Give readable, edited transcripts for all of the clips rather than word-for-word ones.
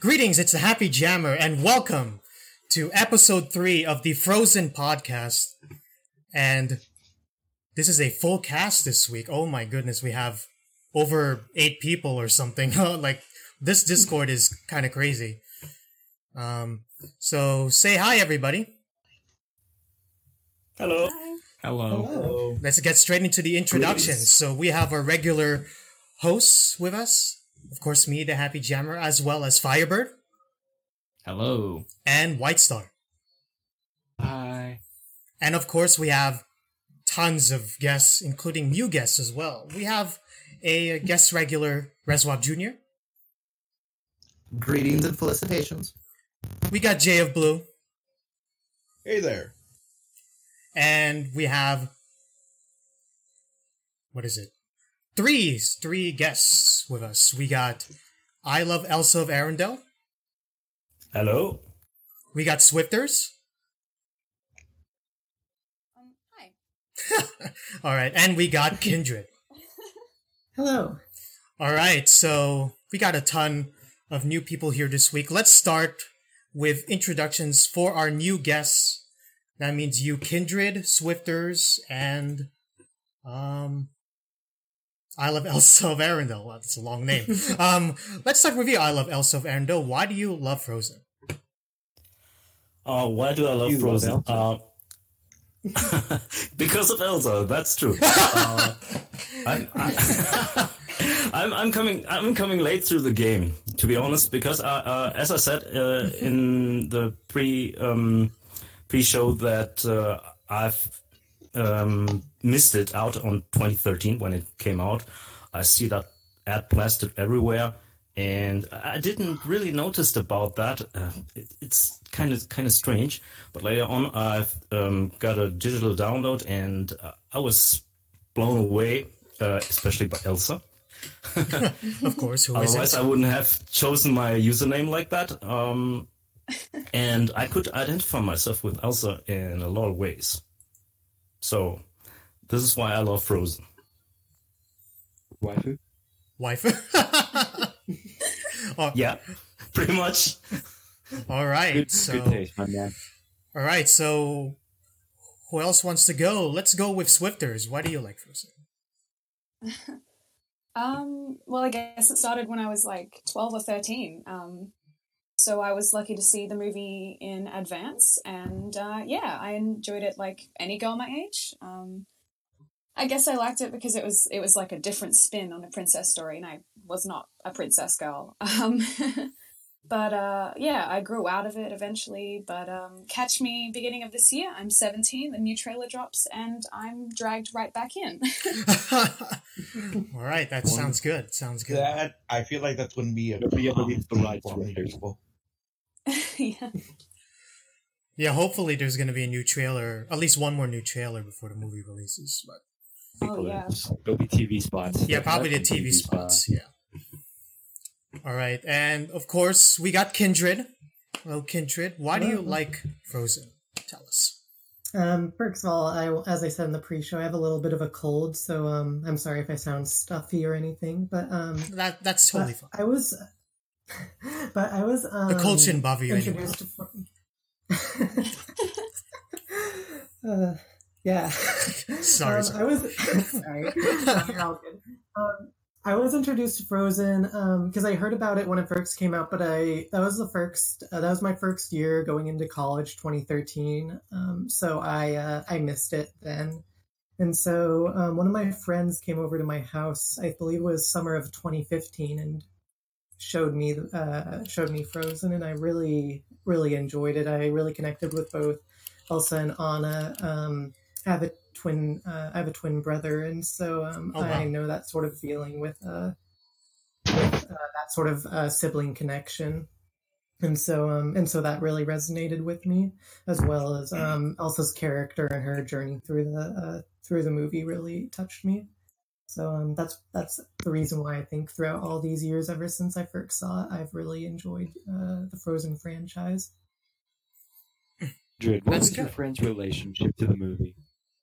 Greetings, it's the Happy Jammer, and welcome to episode 3 of the Frozen podcast. And this is a full cast this week. Oh my goodness, we have over 8 people or something. Like, this Discord is kind of crazy. So say hi, everybody. Hello. Hi. Hello. Let's get straight into the introductions. So we have our regular hosts with us. Of course, me, the Happy Jammer, as well as Firebird. Hello. And White Star. Hi. And of course, we have tons of guests, including new guests as well. We have a guest regular, Reswap Jr. Greetings and felicitations. We got Jay of Blue. Hey there. And we have... what is it? Three guests with us. We got I Love Elsa of Arendelle. Hello. We got Swifters. Hi. Alright, and we got Kindred. Hello. Alright, so we got a ton of new people here this week. Let's start with introductions for our new guests. That means you, Kindred, Swifters, and I Love Elsa of Arendelle. Well, that's a long name. Let's start with you, I Love Elsa of Arendelle. Why do you love Frozen? Why do I love Frozen? Because of Elsa. That's true. I'm coming late through the game, to be honest, because as I said in the pre-show that I've missed it out on 2013 when it came out. I see that ad plastered everywhere, and I didn't really notice about that. It's kind of strange, but later on I've got a digital download, and I was blown away, especially by Elsa. Of course, who Otherwise isn't? I wouldn't have chosen my username like that. And I could identify myself with Elsa in a lot of ways. So, this is why I love Frozen. Waifu? Waifu? Yeah, pretty much. All right. Good So, taste, my man. all right. So, who else wants to go? Let's go with Swifters. Why do you like Frozen? Well, I guess it started when I was like 12 or 13. So I was lucky to see the movie in advance, and yeah, I enjoyed it like any girl my age. I guess I liked it because it was like a different spin on a princess story, and I was not a princess girl. But yeah, I grew out of it eventually. But catch me beginning of this year. I'm 17. The new trailer drops, and I'm dragged right back in. All right. That sounds good. Sounds good. That I feel like that's going to be a the right for many trailers. people. Yeah. Yeah, hopefully there's going to be a new trailer, at least one more new trailer before the movie releases. But Oh yeah. There'll be TV spots. yeah, probably the TV spots. Yeah. All right. And of course, we got Kindred. Hello, Kindred. Why do you like Frozen? Tell us. First of all, as I said in the pre-show, I have a little bit of a cold, so I'm sorry if I sound stuffy or anything. But That's totally fine. I was The cold shouldn't bother you anymore. introduced to yeah. Sorry. I was sorry. You're all good. I was introduced to Frozen because I heard about it when it first came out, but that was my first year going into college, 2013. So I missed it then, and so one of my friends came over to my house. I believe it was summer of 2015, and showed me Frozen, and I really enjoyed it. I really connected with both Elsa and Anna. I have a twin brother, and so I know that sort of feeling with that sort of sibling connection, and so that really resonated with me, as well as Elsa's character and her journey through the movie really touched me. So that's the reason why I think throughout all these years, ever since I first saw it, I've really enjoyed the Frozen franchise. Dred, what That's was your good. friend's relationship to the movie?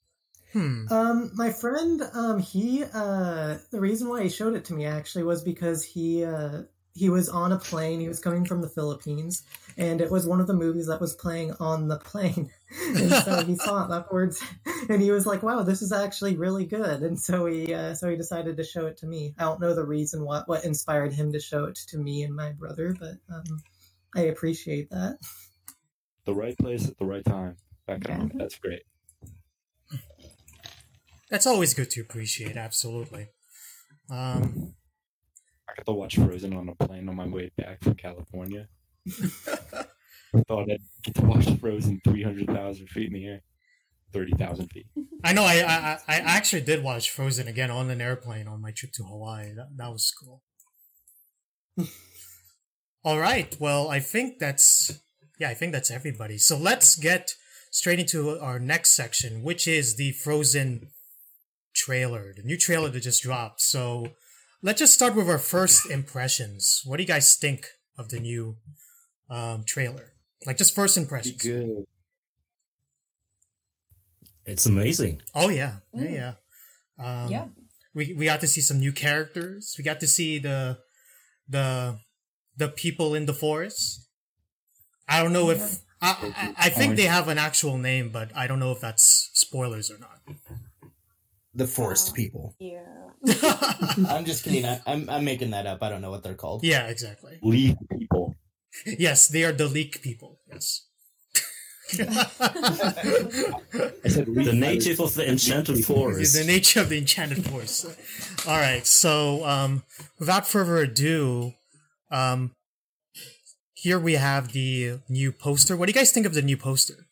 My friend, the reason why he showed it to me actually was because he he was on a plane. He was coming from the Philippines, and it was one of the movies that was playing on the plane. And so he saw it upwards, and he was like, "Wow, this is actually really good." And so he decided to show it to me. I don't know the reason what inspired him to show it to me and my brother, but I appreciate that. The right place at the right time. Back on. That's great. That's always good to appreciate, absolutely. I got to watch Frozen on a plane on my way back from California. I thought I'd get to watch Frozen 300,000 feet in the air. 30,000 feet. I know, I actually did watch Frozen again on an airplane on my trip to Hawaii. That was cool. All right, well, I think that's everybody. So let's get straight into our next section, which is the Frozen trailer, the new trailer that just dropped. So let's just start with our first impressions. What do you guys think of the new trailer? Like, just first impressions. Good. It's amazing. Oh yeah, yeah. We got to see some new characters. We got to see the people in the forest. I don't know if I think they have an actual name, but I don't know if that's spoilers or not. The forest people. Yeah. I'm just kidding. I'm making that up. I don't know what they're called. Yeah, exactly. Leaf people. Yes, they are the leak people. Yes. I said leaf. The native of the enchanted forest. The nature of the enchanted forest. All right, so without further ado, here we have the new poster. What do you guys think of the new poster?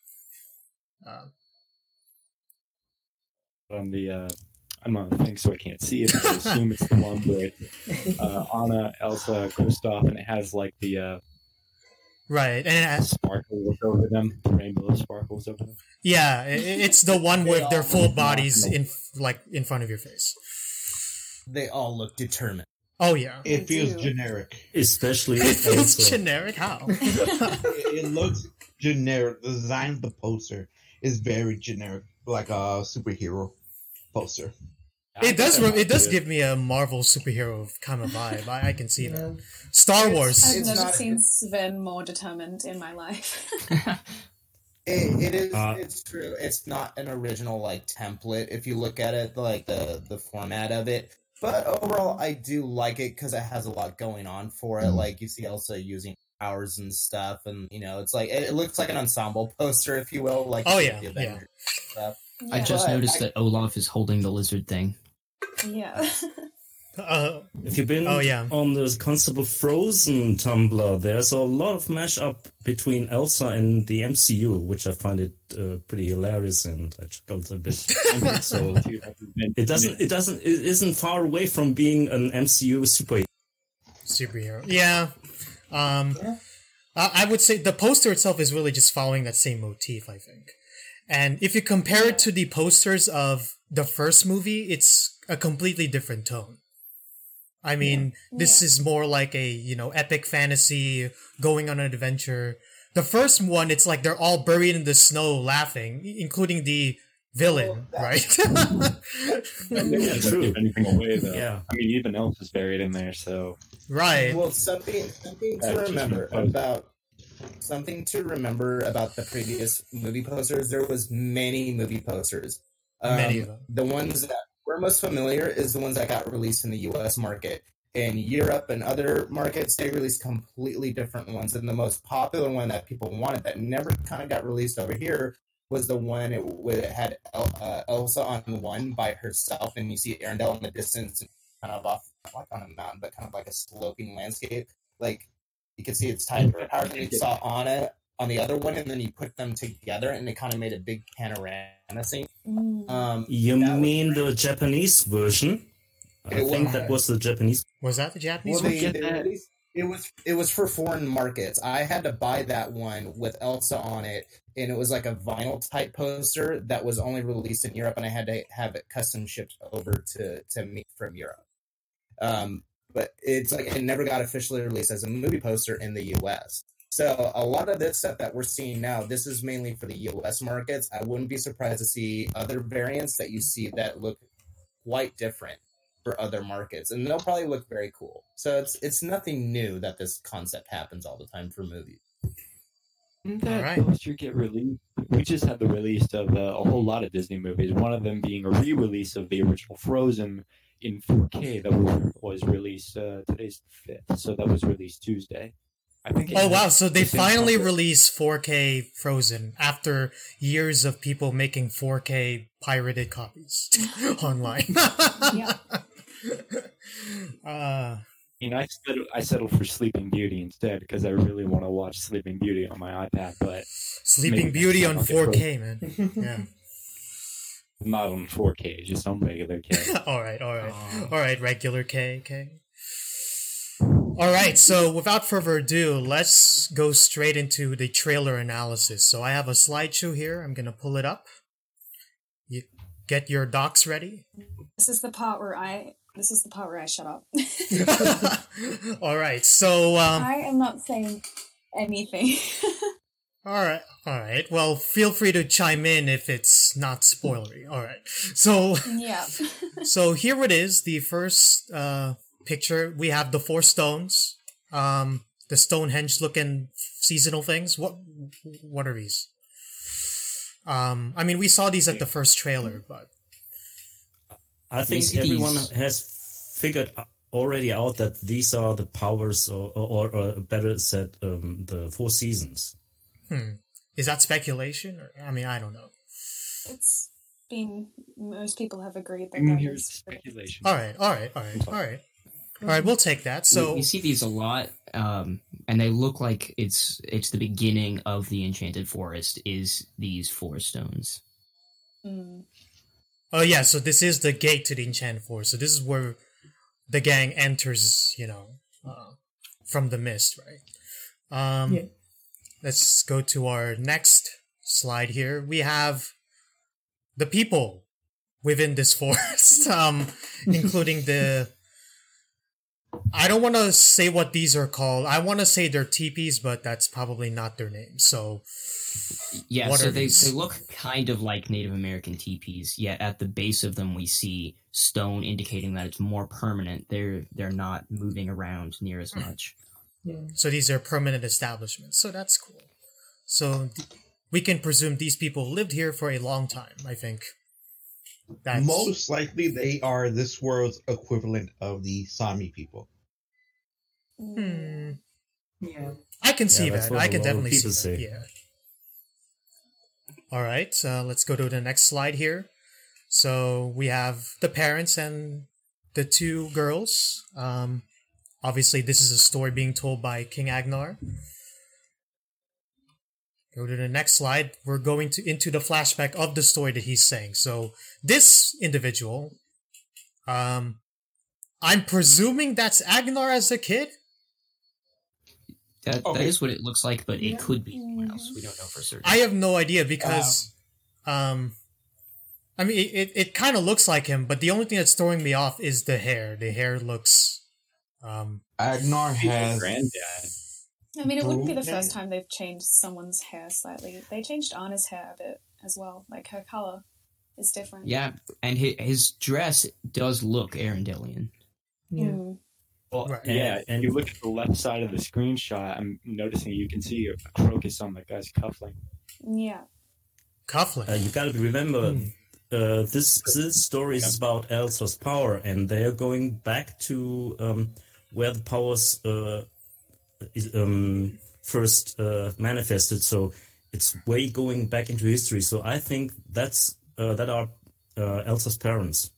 On the I'm on the thing, so I can't see it. I assume it's the one with Anna, Elsa, Kristoff, and it has like the Right, and it has, sparkles over them, the rainbow sparkles over them. yeah, it's the one with their full bodies in front of your face. They all look determined. Oh yeah, It feels generic. Especially it feels Elsa. generic. How? It looks generic. The design of the poster is very generic, like a superhero poster. It does give me a Marvel superhero kind of vibe. I can see that. Star Wars. I've It's never not- seen Sven more determined in my life. It is. It's true. It's not an original like template. If you look at it, like the format of it. But overall, I do like it because it has a lot going on for it. Like you see Elsa using powers and stuff, and it's like it looks like an ensemble poster, if you will. Like Oh, the yeah, Avengers stuff. I just But noticed that Olaf is holding the lizard thing. Yeah. If you've been Oh, yeah. on the Constable Frozen Tumblr, there's a lot of mashup between Elsa and the MCU, which I find it pretty hilarious, and I chuckled a bit. So it isn't far away from being an MCU Superhero. Yeah. I would say the poster itself is really just following that same motif, I think. And if you compare it to the posters of the first movie, it's a completely different tone. I mean, this is more like a, epic fantasy, going on an adventure. The first one, it's like they're all buried in the snow laughing, including the villain, right? Yeah, true. give anything away though. Yeah. I mean, even Elf is buried in there, so Right. Well, something to That's remember just about the previous movie posters. There was many movie posters. Many of them. The ones that we're most familiar is the ones that got released in the U.S. market. In Europe and other markets, they released completely different ones. And the most popular one that people wanted that never kind of got released over here was the one it had Elsa on one by herself, and you see Arendelle in the distance, kind of off like on a mountain, but kind of like a sloping landscape. Like you could see it's tied to her power. And you saw Anna on the other one, and then you put them together, and it kind of made a big panorama scene. You mean the Japanese version? I think that was the Japanese. Was that the Japanese Well, one? it was for foreign markets. I had to buy that one with Elsa on it, and it was like a vinyl type poster that was only released in Europe, and I had to have it custom shipped over to me from Europe. But it's like it never got officially released as a movie poster in the U.S. So a lot of this stuff that we're seeing now, this is mainly for the U.S. markets. I wouldn't be surprised to see other variants that you see that look quite different for other markets, and they'll probably look very cool. So it's nothing new that this concept happens all the time for movies. Didn't that Alright. poster get released? We just had the release of a whole lot of Disney movies. One of them being a re-release of the original Frozen in 4K that was released. Today's the 5th, so that was released Tuesday. I think. Oh wow! So they the same finally cover. released 4K Frozen after years of people making 4K pirated copies online. Yeah. I settled for Sleeping Beauty instead because I really want to watch Sleeping Beauty on my iPad, but Sleeping maybe Beauty next on time I'll get 4K, man. Yeah. not on 4K, just on regular K. all right, regular K. All right, so without further ado, let's go straight into the trailer analysis. So I have a slideshow here. I'm gonna pull it up. You get your docs ready. This is the part where I shut up. All right, so I am not saying anything. all right. Well, feel free to chime in if it's not spoilery. All right, so Yeah. so here it is. The first picture, we have the 4 stones, the Stonehenge looking seasonal things. What are these? I mean, we saw these at the first trailer, but I think These- everyone has figured already out that these are the powers, or better said, the 4 seasons. is that speculation? Or, I mean, I don't know. It's been, most people have agreed that And that here's is. speculation. All right. We'll take that. So we see these a lot, and they look like it's the beginning of the Enchanted Forest. Is these 4 stones? Mm. oh yeah, so this is the gate to the Enchanted Forest. So this is where the gang enters, from the mist, right? Yeah. Let's go to our next slide here. We have the people within this forest, including the... I don't want to say what these are called. I want to say they're teepees, but that's probably not their name. So, Yeah, What so are they these? look kind of like Native American teepees, yet at the base of them we see stone indicating that it's more permanent. They're not moving around near as much. Yeah. so these are permanent establishments. So that's cool. So we can presume these people lived here for a long time. I think. That's Most likely, they are this world's equivalent of the Sami people. Hmm. Yeah. I can see that's that. what I a can lot of definitely see people that. say. Yeah. All right. Let's go to the next slide here. So we have the parents and the 2 girls. Obviously, this is a story being told by King Agnar. Go to the next slide. We're going into the flashback of the story that he's saying. So this individual, I'm presuming that's Agnar as a kid. That Okay. is what it looks like, but it could be someone else. We don't know for certain. I have no idea because, I mean, it kind of looks like him, but the only thing that's throwing me off is the hair. The hair looks, Agnar has Granddad. I mean, it wouldn't be the Okay. first time they've changed someone's hair slightly. They changed Anna's hair a bit as well. Like, her color is different. Yeah, and his dress does look Arendelian. Yeah. Mm. Well, Right. yeah, and you look at the left side of the screenshot, I'm noticing you can see a crocus on the guy's cuffling. Yeah. cuffling. You gotta remember, this story is about Elsa's power, and they're going back to where the powers first manifested. So it's way going back into history. So I think that are Elsa's parents.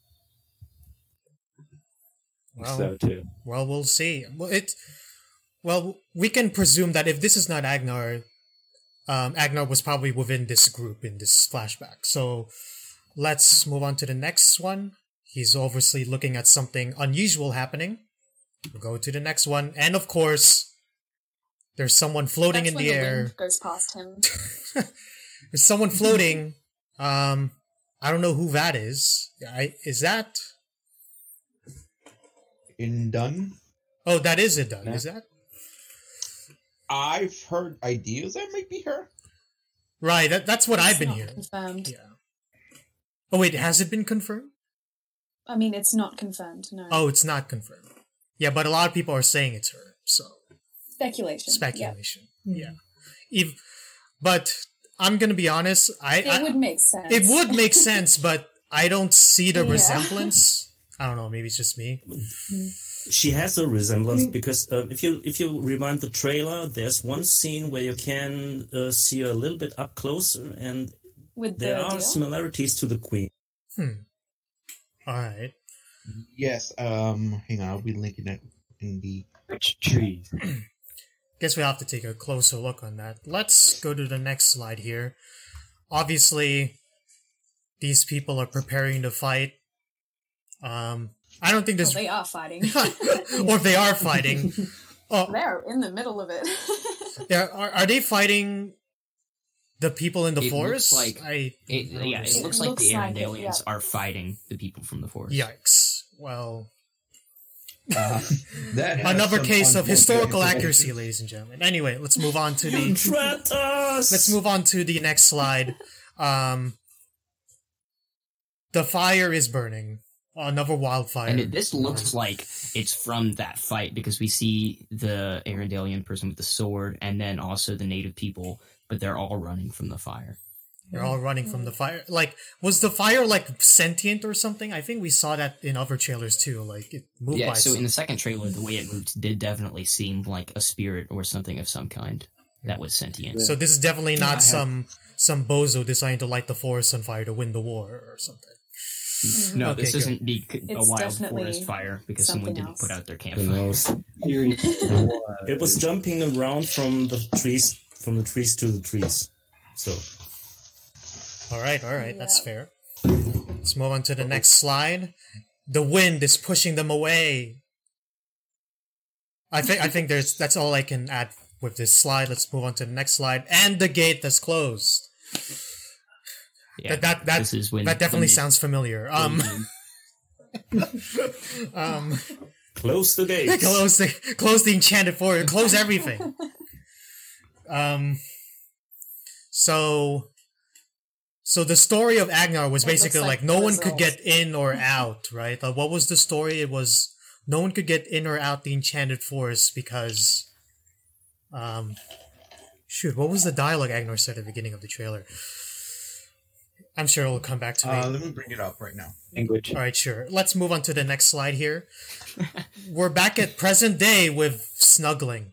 Well, So too. well, we'll see. Well, we can presume that if this is not Agnar, Agnar was probably within this group in this flashback. So let's move on to the next one. He's obviously looking at something unusual happening. We'll go to the next one. And of course, there's someone floating That's in when the the air. wind goes past him. There's someone floating. I don't know who that is. Is that... Indun. Oh, that is it, done. Yeah. Is that? I've heard ideas that might be her. Right, that's what I've It's been not hearing. confirmed. Yeah. Oh wait, has it been confirmed? I mean, it's not confirmed. No. Oh, it's not confirmed. Yeah, but a lot of people are saying it's her. So Speculation. speculation. Yeah. Yeah. But I'm gonna be honest. It would make sense. It would make sense, but I don't see the Yeah. resemblance. I don't know. Maybe it's just me. She has a resemblance because if you rewind the trailer, there's one scene where you can see her a little bit up closer, and With there the are deal? similarities to the Queen. All right. Yes. Hang on. I'll be linking it in the. Which trees? Guess we have to take a closer look on that. Let's go to the next slide here. Obviously, these people are preparing to fight. I don't think Well, this, they are fighting. or if they are fighting. Oh, They're in the middle of it. are they fighting the people in the It forest? looks like- I It looks like the like it, Arendalians are fighting the people from the forest. Yikes. Well, That has another some case of unfortunate historical information. accuracy, ladies and gentlemen. Anyway, let's move on to You the trapped us! let's move on to the next slide. The fire is burning. Another wildfire. And this looks like it's from that fight because we see the Arendalian person with the sword and then also the native people, but they're all running from the fire. They're all running from the fire. Like, was the fire like sentient or something? I think we saw that in other trailers too. Like, it moved Yeah, by. so in the second trailer, the way it moved did definitely seem like a spirit or something of some kind that was sentient. So this is definitely not some bozo deciding to light the forest on fire to win the war or something. No, Okay, this good. isn't a It's wild definitely forest fire because someone something didn't else. put out their Who campfire. knows? It was jumping around from the trees to the trees. So All right, that's Yeah. fair. Let's move on to the next slide. The wind is pushing them away. I think that's all I can add with this slide. Let's move on to the next slide. And the gate that's closed. Yeah, That this is when that definitely when sounds familiar. close the gates. close the enchanted forest. Close everything. So the story of Agnar was It looks basically like like no one Brazil. could get in or out, right? What was the story? It was no one could get in or out the enchanted forest because, shoot, what was the dialogue Agnar said at the beginning of the trailer? I'm sure it'll come back to me. Let me bring it up right now. Language. All right, sure. Let's move on to the next slide here. We're back at present day with snuggling.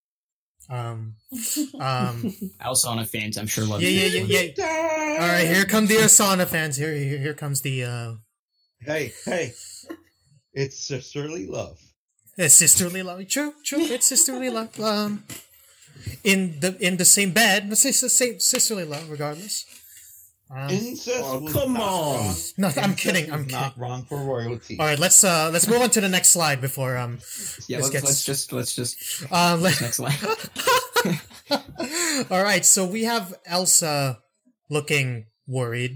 Alsana fans, I'm sure love Yeah. this one. All right, here come the Asana fans. Here comes the Hey, it's sisterly love. sisterly love. True. It's sisterly love. In the same bed, but it's the same sisterly love, regardless. Incest. Oh, was come not on. wrong. No, I'm Incest kidding. is I'm not kidding. wrong for royalty. All right, let's move on to the next slide before Yeah, this let's gets- just let- next slide. All right, so we have Elsa looking worried.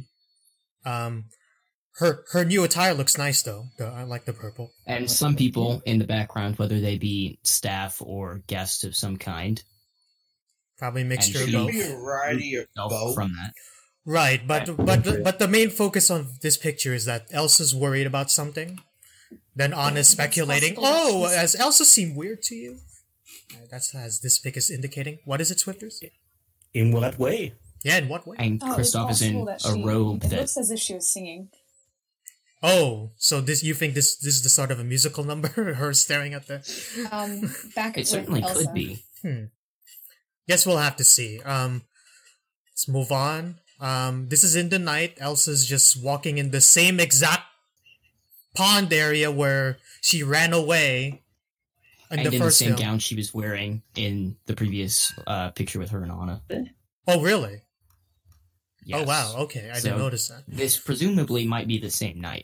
Her new attire looks nice though. I like the purple. And some people in the background, whether they be staff or guests of some kind, Probably a mixture of she- both. Be a variety of fell both. from that. Right, but the main focus of this picture is that Elsa's worried about something. Then Anna's speculating. possible that Oh, she's- has Elsa seem weird to you? That's as this pic is indicating. What is it, Swifters? In what way? Yeah, in what way? And Oh, it's Kristoff is in possible that a robe It that looks as if she was singing. Oh, so you think this is the start of a musical number? Her staring at the. Back it with certainly Elsa. could be. Guess we'll have to see. Let's move on. This is in the night. Elsa's just walking in the same exact pond area where she ran away in And the in the first same film. gown she was wearing in the previous picture with her and Anna. Oh, really? Yes. Oh, wow. Okay, I So- didn't notice that. This presumably might be the same night.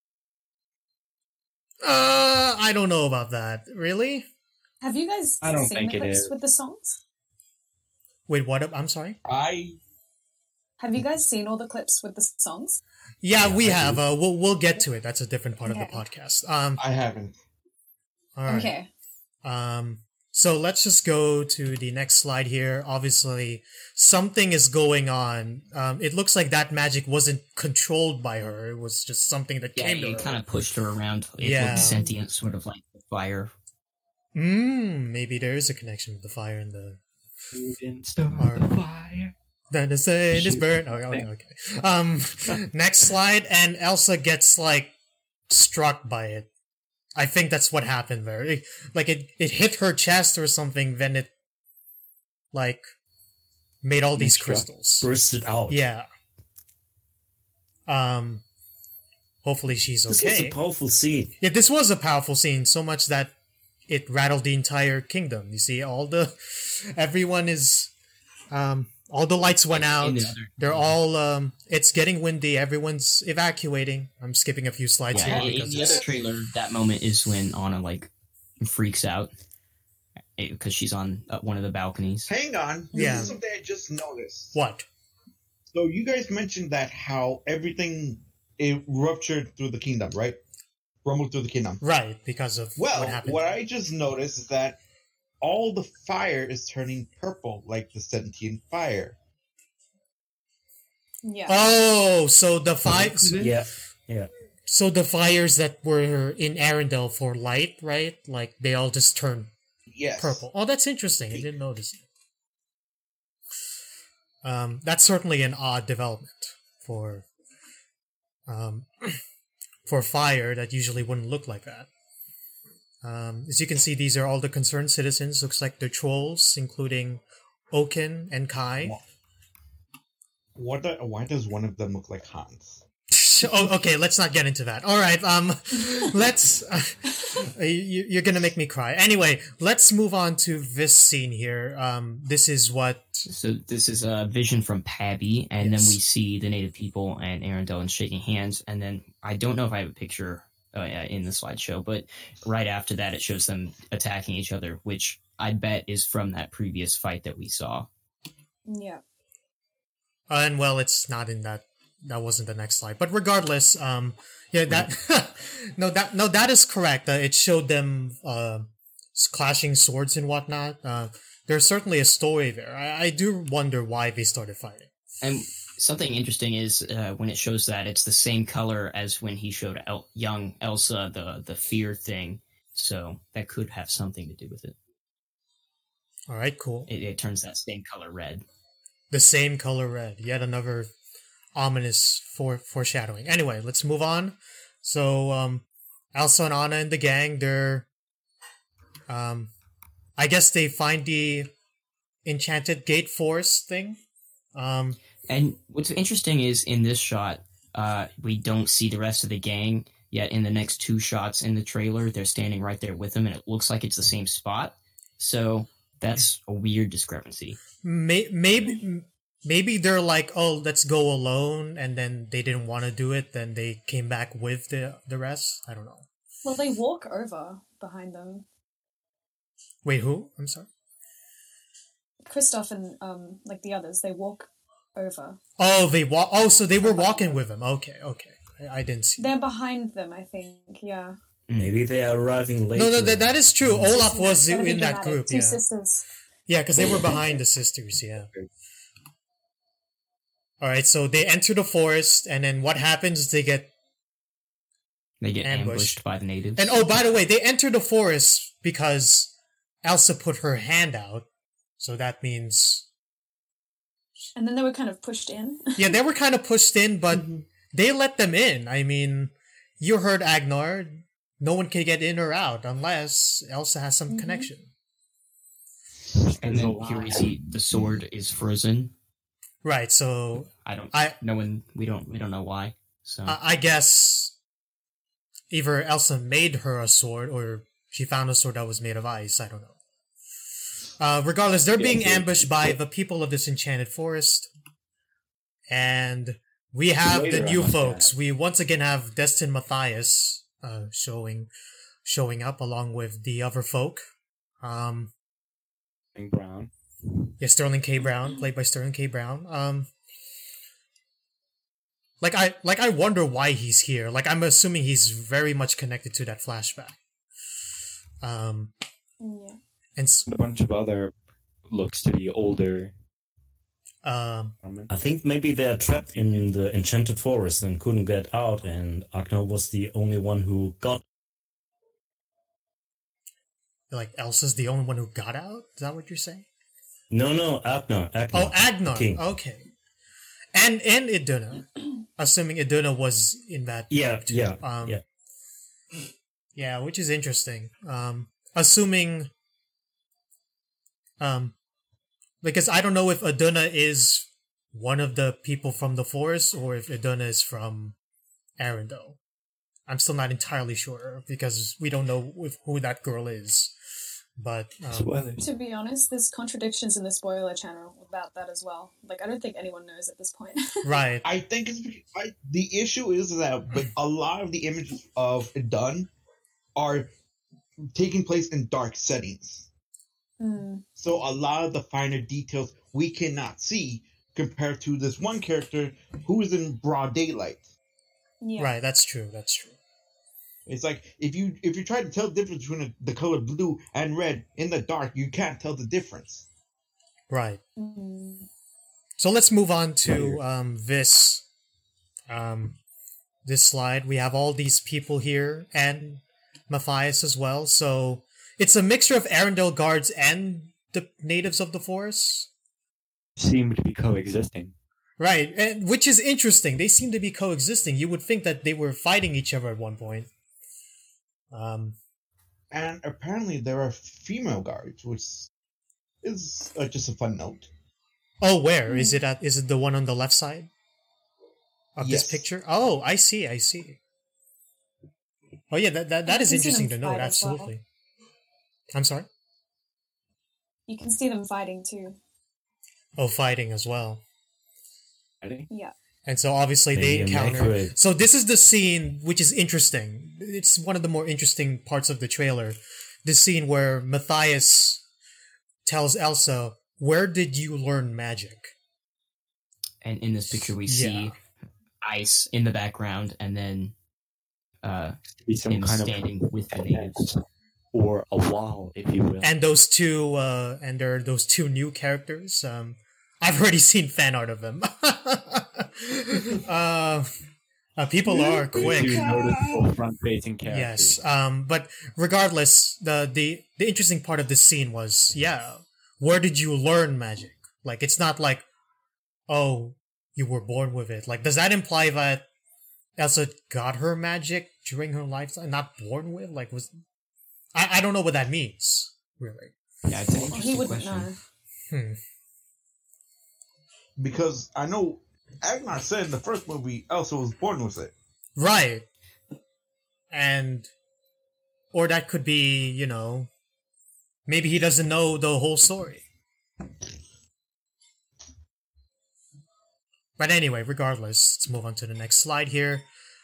I don't know about that. Really? Have you guys I don't seen think the it clips is. with the songs? Wait, what? I'm sorry. Have you guys seen all the clips with the songs? Yeah, we have. We'll get to it. That's a different part of the Okay. podcast. I haven't. All right. Okay. So let's just go to the next slide here. Obviously, something is going on. It looks like that magic wasn't controlled by her. It was just something that came to her. It kind of pushed her around. It Yeah. looked sentient, sort of like the fire. Maybe there is a connection with the fire and the... You didn't start the fire. Then the sand is burnt. Okay. Next slide, and Elsa gets, like, struck by it. I think that's what happened there. It hit her chest or something, then it, like, made all these crystals. Bursted out. Yeah. Hopefully she's This was okay. a powerful scene. Yeah, this was a powerful scene, so much that it rattled the entire kingdom. You see, everyone is, all the lights went out. They're all, it's getting windy. Everyone's evacuating. I'm skipping a few slides Yeah, here. in the other trailer, that moment is when Anna, like, freaks out because she's on one of the balconies. Hang on. This Yeah. is something I just noticed. What? So you guys mentioned that how everything it ruptured through the kingdom, right? Rumbled through the kingdom. Right, because of what Well, happened. what I just noticed is that all the fire is turning purple, like the sentient fire. Yeah. Oh, so the Yeah. So the fires that were in Arendelle for light, right? Like, they all just turn Yes. purple. Oh, that's interesting. I didn't notice it. That's certainly an odd development for fire that usually wouldn't look like that. As you can see, these are all the concerned citizens. Looks like they're trolls, including Oaken and Kai. Why does one of them look like Hans? Oh, okay, let's not get into that. All right, let's... you're gonna make me cry. Anyway, let's move on to this scene here. This is what... So this is a vision from Pabby, and then we see the native people and Arendelle shaking hands, and then I don't know if I have a picture in the slideshow, but right after that it shows them attacking each other, which I bet is from that previous fight that we saw. Yeah. And, well, it's not in that... That wasn't the next slide. But regardless, that... that is correct. It showed them clashing swords and whatnot. There's certainly a story there. I do wonder why they started fighting. And something interesting is when it shows that it's the same color as when he showed young Elsa the fear thing. So that could have something to do with it. All right, cool. It turns that same color red. The same color red. Yet another ominous foreshadowing. Anyway, let's move on. So, Elsa and Anna and the gang, they're... I guess they find the enchanted gate forest thing. And what's interesting is in this shot, we don't see the rest of the gang, yet in the next two shots in the trailer, they're standing right there with them, and it looks like it's the same spot. So that's a weird discrepancy. Maybe they're like, oh, let's go alone, and then they didn't want to do it, then they came back with the rest? I don't know. Well, they walk over behind them. Wait, who? I'm sorry? Kristoff and, like the others, they walk over. Oh, they walk. Oh, so they were walking with him. Okay. I didn't see. They're behind them, I think, yeah. Maybe they are arriving later. No, that is true. Olaf was Gotta be in that dramatic. group, Two yeah. sisters. Yeah, because they were behind the sisters, yeah. Alright, so they enter the forest, and then what happens? They get ambushed by the natives. And, oh, by the way, they enter the forest because Elsa put her hand out, so that means... And then they were kind of pushed in. Yeah, they were kind of pushed in, but they let them in. I mean, you heard Agnar. No one can get in or out unless Elsa has some connection. And then here we see the sword is frozen. Right, so we don't know why. So I guess either Elsa made her a sword or she found a sword that was made of ice. I don't know. Regardless, they're being ambushed by the people of this enchanted forest. And we have the new folks. We once again have Destin Matthias showing up along with the other folk. Brown. Yeah, Sterling K. Brown, played by Sterling K. Brown. I wonder why he's here. Like, I'm assuming he's very much connected to that flashback. Yeah. And A bunch of other looks to be older. I think maybe they're trapped in the enchanted forest and couldn't get out, and Agnar was the only one who got. like Elsa's the only one who got out? Is that what you're saying? No, Agnar. Oh, Agnar. King. Okay. And Iduna. Assuming Iduna was in that. Yeah, too. yeah, yeah. Yeah, which is interesting. Assuming, because I don't know if Iduna is one of the people from the forest or if Iduna is from Arendelle. I'm still not entirely sure because we don't know who that girl is. But to be honest, there's contradictions in the spoiler channel about that as well. Like, I don't think anyone knows at this point. right, I think it's the issue is that but a lot of the images of Idun are taking place in dark settings. So a lot of the finer details we cannot see compared to this one character who is in broad daylight. Yeah. Right, that's true. That's true. It's like if you try to tell the difference between the color blue and red in the dark, you can't tell the difference. Right. So let's move on to this slide. We have all these people here and Matthias as well. So it's a mixture of Arendelle guards and the natives of the forest. Seem to be coexisting. Right, and which is interesting. They seem to be coexisting. You would think that they were fighting each other at one point. And apparently there are female guards, which is just a fun note. Oh, where is it? Is it the one on the left side of Yes. this picture? Oh, I see. Oh yeah, that is You can see interesting to them note. fight as well. Absolutely. I'm sorry. You can see them fighting too. Oh, fighting as well. Ready? Yeah. And so obviously they Maybe encounter. accurate. So this is the scene which is interesting. It's one of the more interesting parts of the trailer. The scene where Matthias tells Elsa, "Where did you learn magic?" And in this picture, we see ice in the background, and then Be some him kind standing of with the natives. or a wall, if you will. And those two, and there are those two new characters. I've already seen fan art of them. People are quick. Two noticeable front-facing characters. Yes. But regardless, the interesting part of this scene was, where did you learn magic? Like, it's not like, oh, you were born with it. Like, does that imply that Elsa got her magic during her lifetime? Not born with? Like, I don't know what that means, really. Yeah, it's an He interesting wouldn't question. know. Because I know Agnar said in the first movie Elsa was born with it. Right. Or that could be, maybe he doesn't know the whole story. But anyway, regardless, let's move on to the next slide here.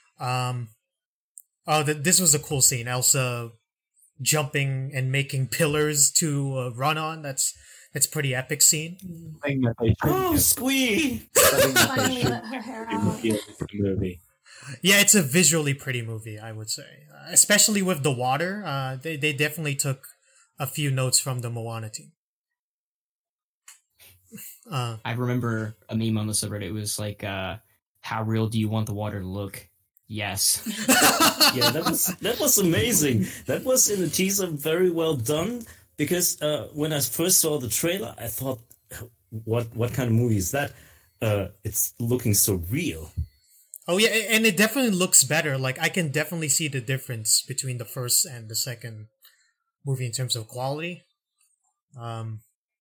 This was a cool scene. Elsa jumping and making pillars to run on. That's pretty epic scene. Thing that they Oh, should squee! Finally let her hair out. the movie. Yeah, it's a visually pretty movie, I would say. Especially with the water. They definitely took a few notes from the Moana team. I remember a meme on the subreddit. It was like, "How real do you want the water to look?" Yes. Yeah, that was amazing. That was in the teaser very well done. Because when I first saw the trailer, I thought, what kind of movie is that? It's looking so real. Oh yeah, and it definitely looks better. Like, I can definitely see the difference between the first and the second movie in terms of quality. Walt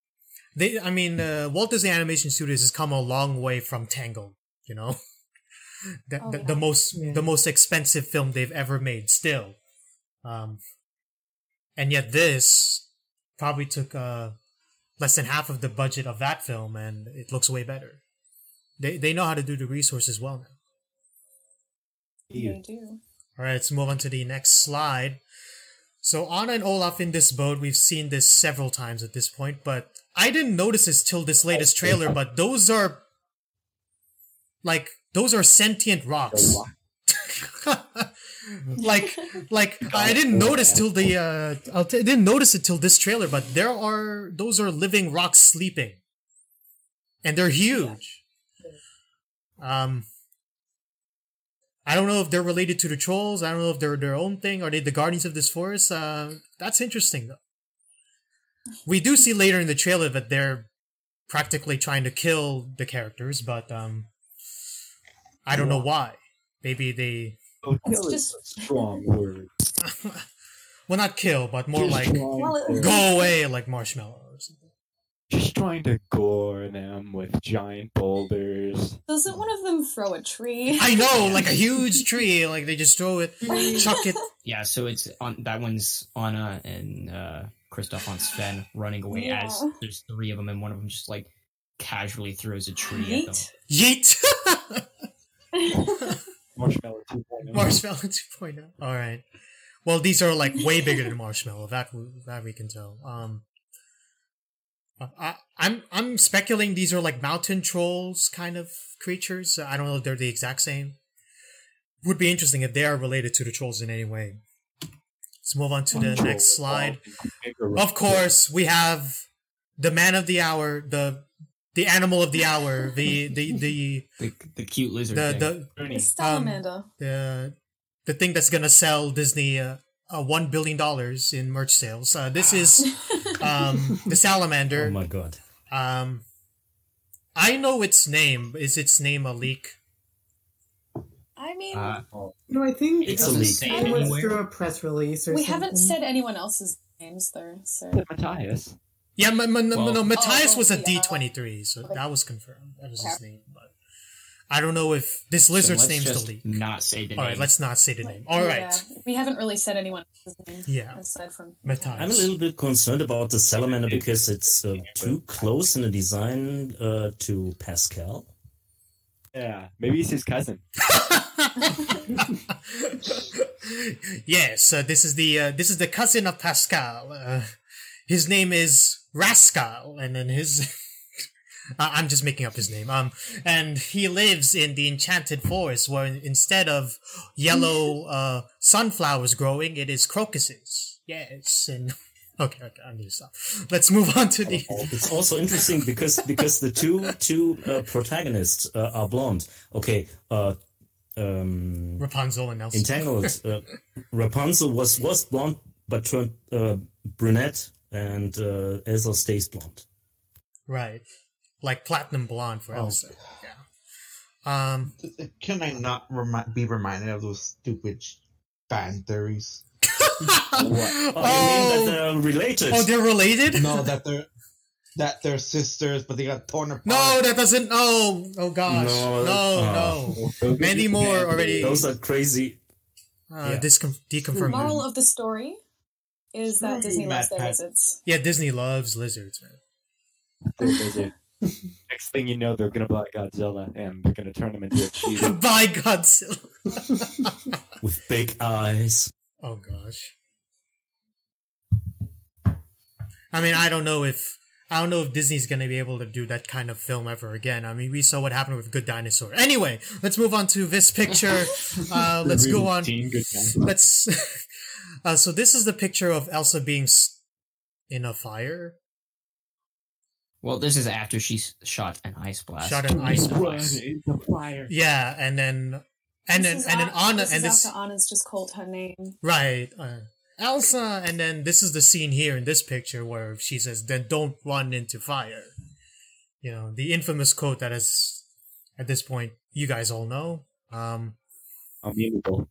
Disney Animation Studios has come a long way from Tangled. The most expensive film they've ever made. Still, and yet this probably took less than half of the budget of that film, and it looks way better. They know how to do the resources well now. They do. All right, let's move on to the next slide. So Anna and Olaf in this boat, we've seen this several times at this point, but I didn't notice this till this latest trailer, but those are sentient rocks. like I didn't notice till the I didn't notice it till this trailer, but those are living rocks sleeping, and they're huge. I don't know if they're related to the trolls. I don't know if they're their own thing. Are they the guardians of this forest? That's interesting though. We do see later in the trailer that they're practically trying to kill the characters, but I don't know why. Maybe they. Oh, kill is a strong word. Well, not kill, but more Just like go away, like Marshmallow or something. Just trying to gore them with giant boulders. Doesn't one of them throw a tree? I know, like a huge tree. Like they just throw it, chuck it. Yeah, so it's on that one's Anna and Kristoff on Sven running away as there's three of them, and one of them just like casually throws a tree at them. Yeet! Marshmallow 2.0. Marshmallow 2.0. All right. Well, these are like way bigger than Marshmallow. That we can tell. I'm speculating these are like mountain trolls kind of creatures. I don't know if they're the exact same. Would be interesting if they are related to the trolls in any way. Let's move on to the next slide. Of course, we have the man of the hour, the animal of the hour, the cute lizard the salamander. The thing that's gonna sell Disney $1 billion in merch sales. This is the salamander. Oh my god! I know its name. Is its name a leak? I mean, no, I think it's a leak. I went through a press release or we something. haven't said anyone else's names though. So Matthias. Yeah, no, Matthias was a D23, so that was confirmed. That was his name, but I don't know if this lizard's name's the leak. Not say the name. All right, let's not say the name. All right. We haven't really said anyone's name. Yeah. Aside from Matthias. I'm a little bit concerned about the salamander because it's too close in the design to Pascal. Yeah, maybe he's his cousin. Yes, this is the cousin of Pascal. His name is Rascal, and then his I'm just making up his name. And he lives in the enchanted forest where instead of yellow sunflowers growing, it is crocuses. Yes, and okay, I'm gonna stop. Let's move on to the. It's also interesting because the two protagonists are blonde. Okay, Rapunzel and Elsa. Entangled. Rapunzel was blonde but turned brunette, and Elsa stays blonde. Right, like platinum blonde for Elsa. Yeah. Can I not be reminded of those stupid fan theories? You mean that they're related? Oh, they're related? No, that they're sisters, but they got torn apart. No, that doesn't. Oh gosh. No. Many more already. Those are crazy. Deconfirmed. Moral of the story is that Disney loves their lizards. Yeah, Disney loves lizards, man. Next thing you know, they're gonna buy Godzilla and they're gonna turn him into a cheese. Buy Godzilla with big eyes. Oh gosh. I mean, I don't know if Disney's gonna be able to do that kind of film ever again. I mean, we saw what happened with Good Dinosaur. Anyway, let's move on to this picture. Let's go on. Let's. So this is the picture of Elsa being in a fire. Well, this is after she shot an ice blast. Fire. Yeah, and then Anna, this and is after Anna's just called her name. Right, Elsa, and then this is the scene here in this picture where she says, "Then don't run into fire." You know, the infamous quote that is, at this point, you guys all know. Unbelievable.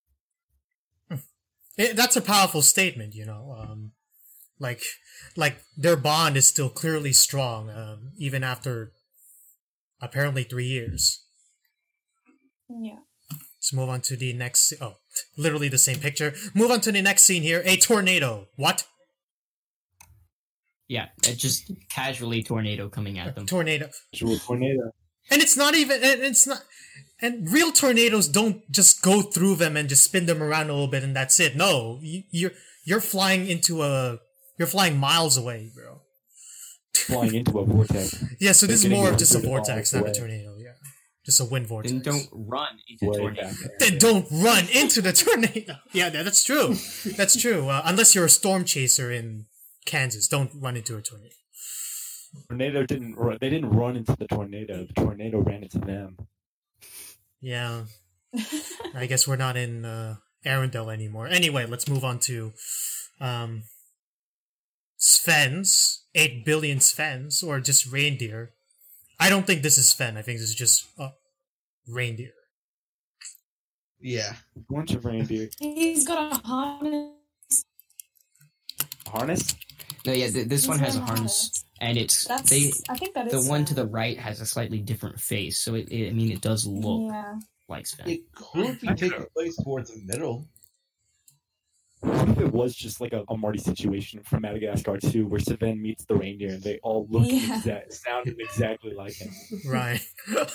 That's a powerful statement, you know. Like their bond is still clearly strong, even after apparently 3 years. Yeah. Let's move on to the next. Oh, literally the same picture. Move on to the next scene here. A tornado. What? Yeah, just casually tornado coming at them. Tornado. Tornado. And it's not even. It's not. And real tornadoes don't just go through them and just spin them around a little bit and that's it. No, you're flying into a. You're flying miles away, bro. Flying into a vortex. Yeah, so this is more of just a vortex, not a tornado. Yeah. Just a wind vortex. Then don't run into the Way tornado. back there. Then don't run into the tornado. Yeah, that's true. That's true. Unless you're a storm chaser in Kansas, don't run into a tornado. Tornado didn't. They didn't run into the tornado. The tornado ran into them. Yeah. I guess we're not in Arendelle anymore. Anyway, let's move on to Svens. 8 billion Svens, or just reindeer. I don't think this is Sven. I think this is just reindeer. Yeah. A bunch of reindeer. He's got a harness. Harness? No, yeah, this one has a got harness, and it's I think that the is one to the right has a slightly different face, so it does look Yeah. like Sven. It could be taking place towards the middle. What if it was just like a Marty situation from Madagascar 2 where Sven meets the reindeer and they all look sounded exactly like him? Right.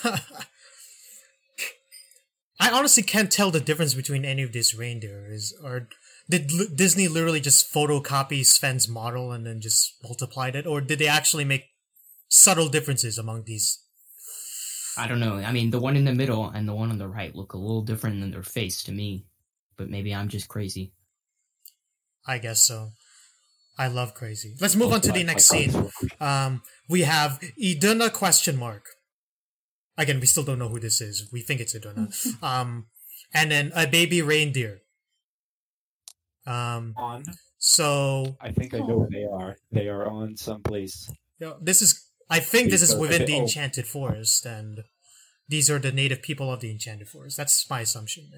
I honestly can't tell the difference between any of these reindeers. Or did Disney literally just photocopy Sven's model and then just multiplied it? Or did they actually make subtle differences among these? I don't know. I mean, the one in the middle and the one on the right look a little different in their face to me, but maybe I'm just crazy. I guess so. I love crazy. Let's move on to the next scene. We have Iduna question mark. Again, we still don't know who this is. We think it's Iduna. And then a baby reindeer. On. So I think I know where they are. They are on someplace. this is. I think this is within the Enchanted Forest, and these are the native people of the Enchanted Forest. That's my assumption,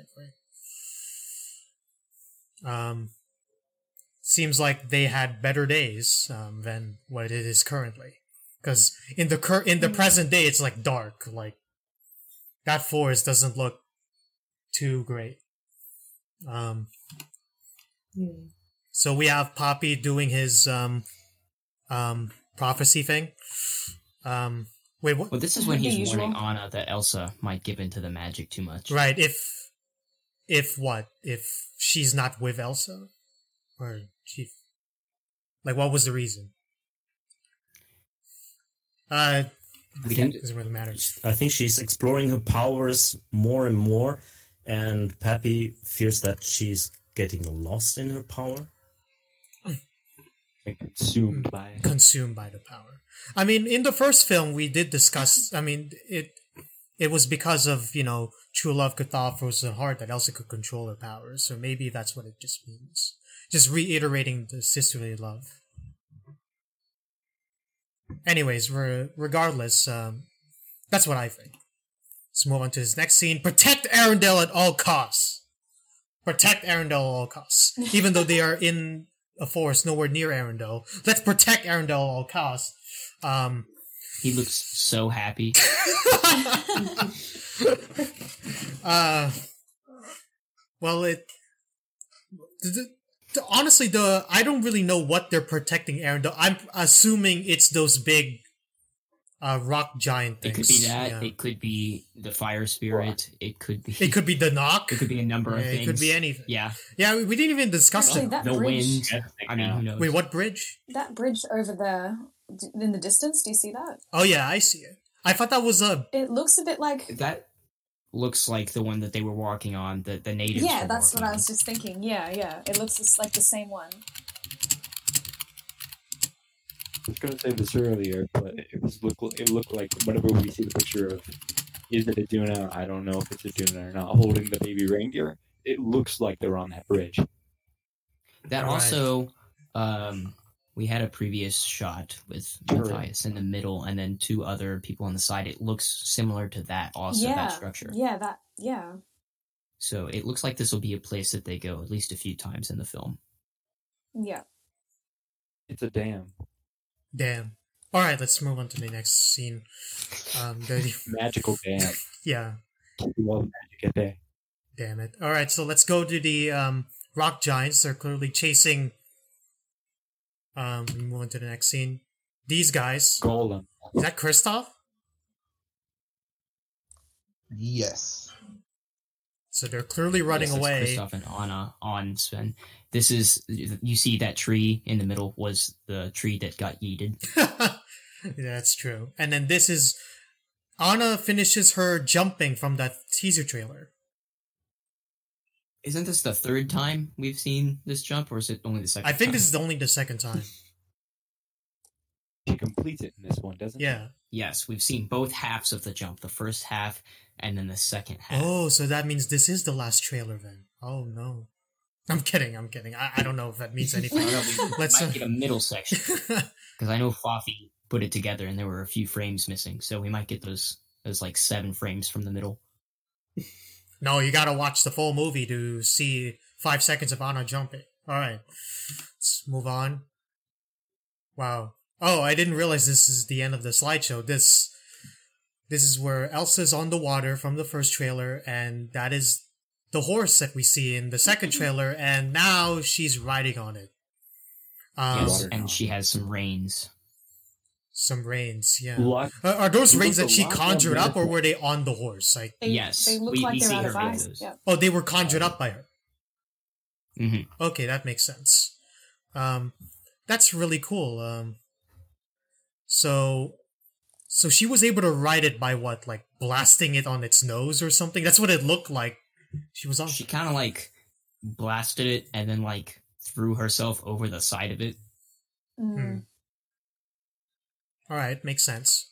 anyway. Seems like they had better days than what it is currently. Because in the present day, it's like dark. Like that forest doesn't look too great. So we have Poppy doing his prophecy thing. Wait, what? Well, this is when The he's usual. warning Anna that Elsa might give into the magic too much. Right? If what? If she's not with Elsa, or she? Like, what was the reason? Doesn't really matter. I think she's exploring her powers more and more, and Pappy fears that she's getting lost in her power. And consumed by it. Consumed by the power. I mean, in the first film, we did discuss. I mean, it was because of true love could thaw a frozen heart that Elsa could control her powers. So maybe that's what it just means. Just reiterating the sisterly love. Anyways, regardless, that's what I think. Let's move on to this next scene. Protect Arendelle at all costs. Protect Arendelle at all costs. Even though they are in a forest nowhere near Arendelle. Let's protect Arendelle at all costs. He looks so happy. Well, honestly, I don't really know what they're protecting Arendelle. I'm assuming it's those big rock giant things. It could be that. Yeah. It could be the fire spirit. It could be. It could be the knock. It could be a number of things. It could be anything. Yeah. Yeah, we didn't even discuss Actually, it. that The bridge, wind. I mean, who knows? Wait, what bridge? that bridge over there in the distance, do you see that? Oh yeah, I see it. I thought that was a. It looks a bit like... That looks like the one that they were walking on. The natives. Yeah, were that's what walking I was just thinking. Yeah. It looks just like the same one. I was going to say this earlier, but it looked like whenever we see the picture of, is it Iduna? I don't know if it's Iduna or not, holding the baby reindeer. It looks like they're on that bridge. That Right. also, we had a previous shot with Matthias in the middle, and then 2 other people on the side. It looks similar to that, also that structure. Yeah. So it looks like this will be a place that they go at least a few times in the film. Yeah. It's a dam. Damn. All right, let's move on to the next scene. Magical dam. Yeah. We love magic at there. Damn it. All right, so let's go to the rock giants. They're clearly chasing. We move on to the next scene. These guys. Golem. Is that Kristoff? Yes. So they're clearly running Yes, that's away. Kristoff and Anna on Sven. This is, you see that tree in the middle was the tree that got yeeted. Yeah, that's true. And then this is Anna finishes her jumping from that teaser trailer. Isn't this the third time we've seen this jump, or is it only the second I think time? this is only the second time. She completes it in this one, doesn't Yeah. Yes, we've seen both halves of the jump, the first half and then the second half. Oh, so that means this is the last trailer then. Oh no. I'm kidding. I don't know if that means anything. Let's might get a middle section. Because I know Fafi put it together and there were a few frames missing, so we might get those like 7 frames from the middle. No, you gotta watch the full movie to see 5 seconds of Anna jumping. Alright. Let's move on. Wow. Oh, I didn't realize this is the end of the slideshow. This is where Elsa's on the water from the first trailer, and that is the horse that we see in the second trailer, and now she's riding on it. Yes, and she has some reins. Some reins, yeah. Are those reins that she conjured up, or were they on the horse? Like, yes. They look like they're out of eyes. Yeah. Oh, they were conjured up by her. Mm-hmm. Okay, that makes sense. That's really cool. So she was able to ride it by what, like blasting it on its nose or something? That's what it looked like. She kind of like blasted it and then like threw herself over the side of it. All right, makes sense.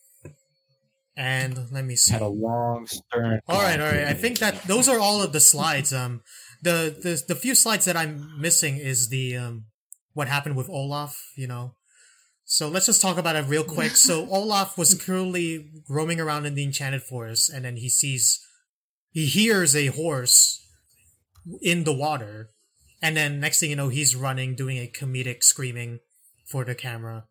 And let me see. Had a long stern. All right. I think that those are all of the slides. The few slides that I'm missing is the what happened with Olaf. So let's just talk about it real quick. So Olaf was currently roaming around in the Enchanted Forest, and then he hears a horse in the water, and then next thing you know, he's running, doing a comedic screaming for the camera.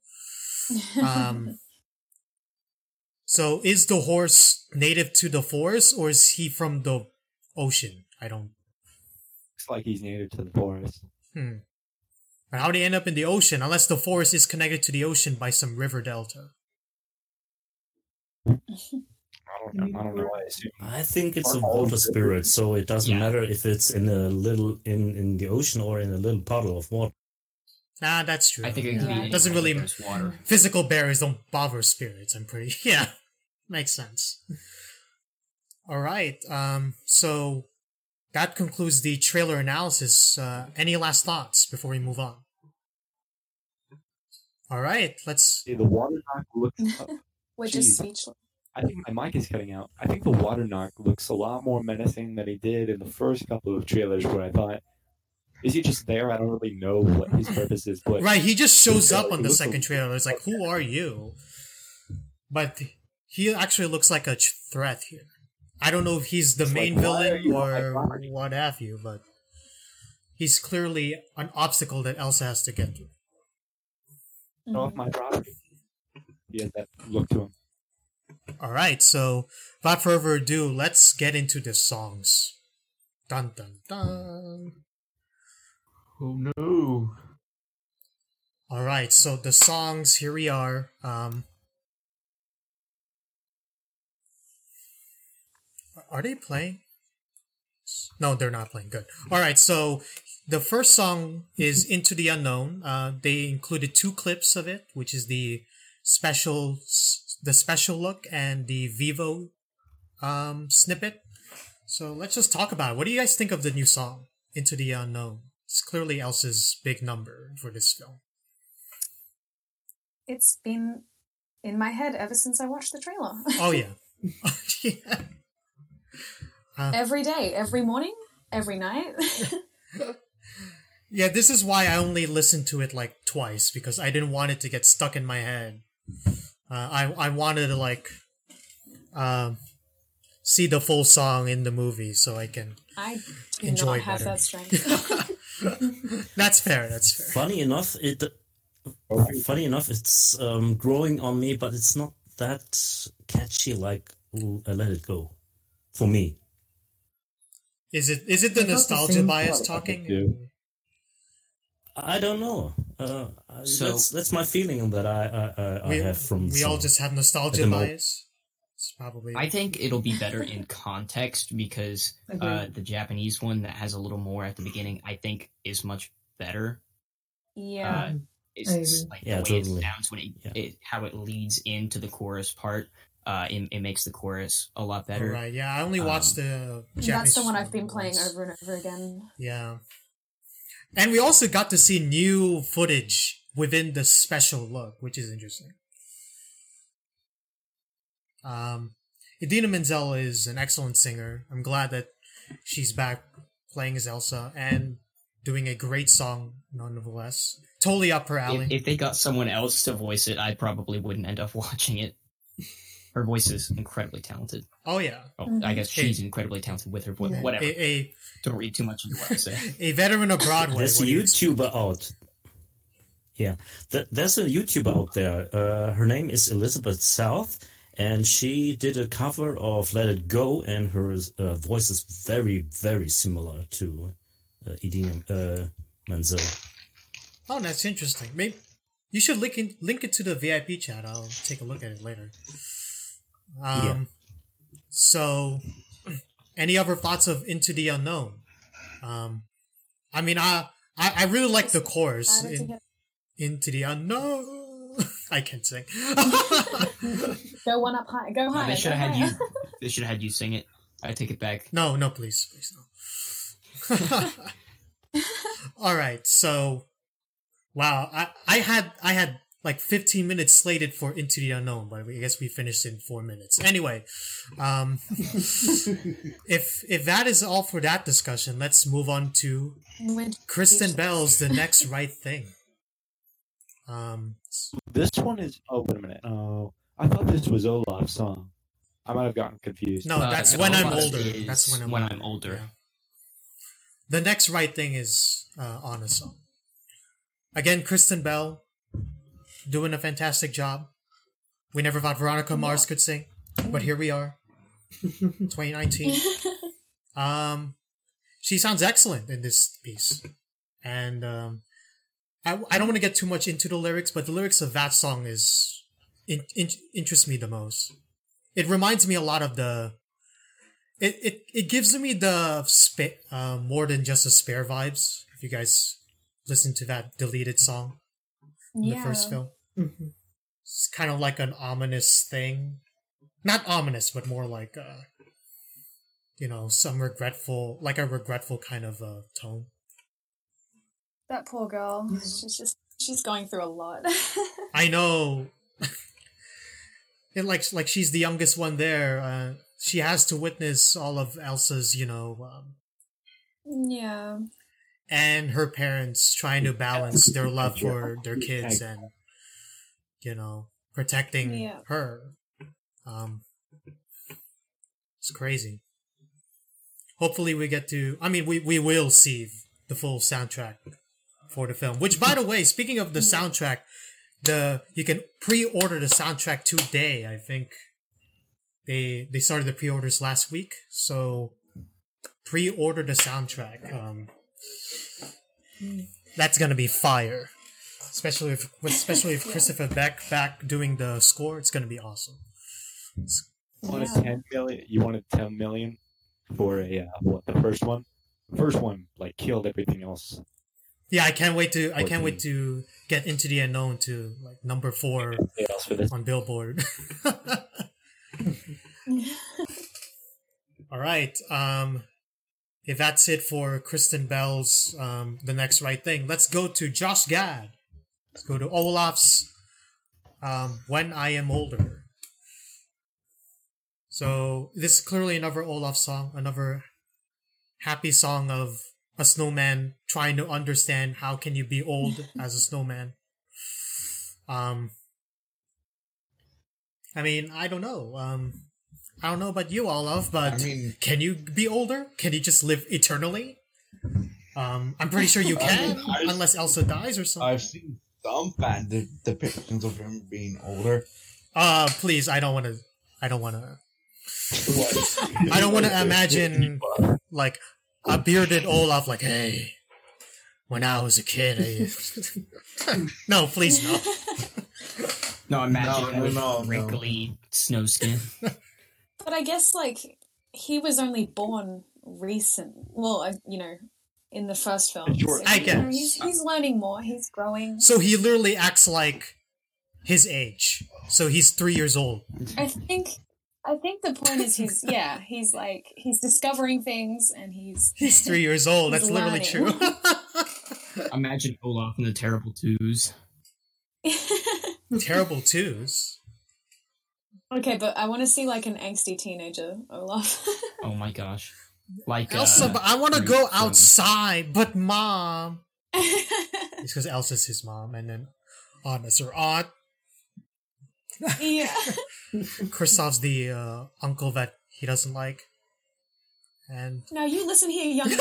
So is the horse native to the forest, or is he from the ocean? Looks like he's native to the forest. But how do they end up in the ocean, unless the forest is connected to the ocean by some river delta? I don't know. I think it's a water spirit, so it doesn't matter if it's in a little in the ocean or in a little puddle of water. Nah, that's true. I think it could be doesn't really water. Physical barriers don't bother spirits. I'm pretty makes sense. All right. So that concludes the trailer analysis. Any last thoughts before we move on? All right, let's see. The water knock looks. We're just speechless. I think my mic is cutting out. I think the water knock looks a lot more menacing than he did in the first couple of trailers, where I thought, is he just there? I don't really know what his purpose is. But right, he just shows up on the second trailer. It's like, who are you? But he actually looks like a threat here. I don't know if he's the main villain or what have you, but he's clearly an obstacle that Elsa has to get through. Off my property. He has that look to him. Alright, so without further ado, let's get into the songs. Dun dun dun. Oh no. Alright, so the songs, here we are. Are they playing? No, they're not playing. Good. Alright, so the first song is Into the Unknown. They included 2 clips of it, which is the special look and the Vivo snippet. So let's just talk about it. What do you guys think of the new song, Into the Unknown? It's clearly Elsa's big number for this film. It's been in my head ever since I watched the trailer. Oh, yeah. Yeah. Every day, every morning, every night. Yeah, this is why I only listened to it like twice, because I didn't want it to get stuck in my head. I wanted to see the full song in the movie so I can enjoy it better. That strength. That's fair. Funny enough, it's growing on me, but it's not that catchy like Let It Go for me. Is it the nostalgia bias talking? I don't know. So that's my feeling that I have from. We all just have nostalgia bias. It's probably. I think it'll be better in context because the Japanese one that has a little more at the beginning, I think, is much better. Yeah. It's like the way it sounds when how it leads into the chorus part. it makes the chorus a lot better. Right, yeah, I only watched the Japanese. That's the one I've been playing over and over again. Yeah. And we also got to see new footage within the special look, which is interesting. Idina Menzel is an excellent singer. I'm glad that she's back playing as Elsa and doing a great song, nonetheless. Totally up her alley. If they got someone else to voice it, I probably wouldn't end up watching it. Her voice is incredibly talented. Oh, yeah. Oh, I guess she's incredibly talented with her voice. Whatever. Don't read too much into what I say. A veteran of Broadway. There's a YouTuber out. Yeah, there's a YouTuber out there. Her name is Elizabeth South, and she did a cover of Let It Go, and her voice is very, very similar to Idina Menzel. Oh, that's interesting. Maybe you should link it to the VIP chat. I'll take a look at it later. So, any other thoughts of Into the Unknown? I mean, I really like the chorus Into the Unknown. I can't sing. Go one up high. Go high. They should have had you. They should have had you sing it. I take it back. No, please no. All right, so wow, I had like 15 minutes slated for Into the Unknown, but I guess we finished in 4 minutes. Anyway, if that is all for that discussion, let's move on to Kristen Bell's The Next Right Thing. This one is. Oh, wait a minute. Oh, I thought this was Olaf's song. I might have gotten confused. No, that's When I'm Older. That's when I'm older. Yeah. The Next Right Thing is Anna's song. Again, Kristen Bell doing a fantastic job. We never thought Veronica Mars could sing, but here we are, 2019. She sounds excellent in this piece, and I don't want to get too much into the lyrics, but the lyrics of that song interests me the most. It reminds me a lot of the. It gives me the More Than Just a Spare vibes. If you guys listen to that deleted song in the first film, it's kind of like an ominous thing. Not ominous, but more like some regretful, like a regretful kind of tone. That poor girl. She's going through a lot. I know. And like she's the youngest one there. She has to witness all of Elsa's, yeah. And her parents trying to balance their love for their kids and, protecting her. It's crazy. Hopefully we get to, we will see the full soundtrack for the film. Which, by the way, speaking of the soundtrack, you can pre-order the soundtrack today. I think they started the pre-orders last week, so pre-order the soundtrack. That's gonna be fire, especially if Christopher Beck back doing the score. It's gonna be awesome. You wanted 10 million. You wanted 10 million for the first one. The first one killed everything else. Yeah, I can't wait to get Into the Unknown to number 4 on Billboard. All right. If that's it for Kristen Bell's The Next Right Thing, let's go to Josh Gad. Let's go to Olaf's When I Am Older. So this is clearly another Olaf song, another happy song of a snowman trying to understand how can you be old as a snowman. I don't know. I don't know about you, Olaf, but can you be older? Can you just live eternally? I'm pretty sure you can, unless Elsa dies or something. I've seen some fan depictions of him being older. Please, I don't want to imagine a bearded Olaf hey, when I was a kid, no, please no. No, imagine wrinkly snow skin. But I guess he was only born recent. Well, in the first film. Sure, so, I guess he's learning more. He's growing. So he literally acts like his age. So he's 3 years old. I think the point is he's discovering things and he's 3 years old. That's learning. literally true. Imagine Olaf and the Terrible Twos. Terrible twos. Okay, but I want to see like an angsty teenager Olaf. Oh my gosh. Like Elsa, but I want to go outside, but mom. It's because Elsa's his mom, and then Anna's her aunt. Yeah. Kristoff's the uncle that he doesn't like. And Now you listen here, young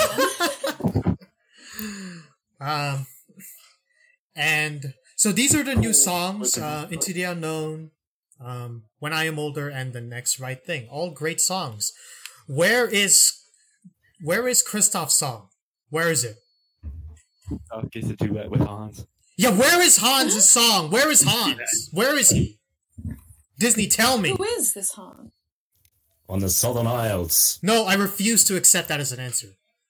man. And so these are the new songs, Into the Unknown, When I Am Older, and The Next Right Thing. All great songs. Where is Kristoff's song? Where is it? Gets to duet with Hans. Yeah, where is Hans' song? Where is Hans? Where is he? Disney, tell me. Who is this Han? On the Southern Isles. No, I refuse to accept that as an answer.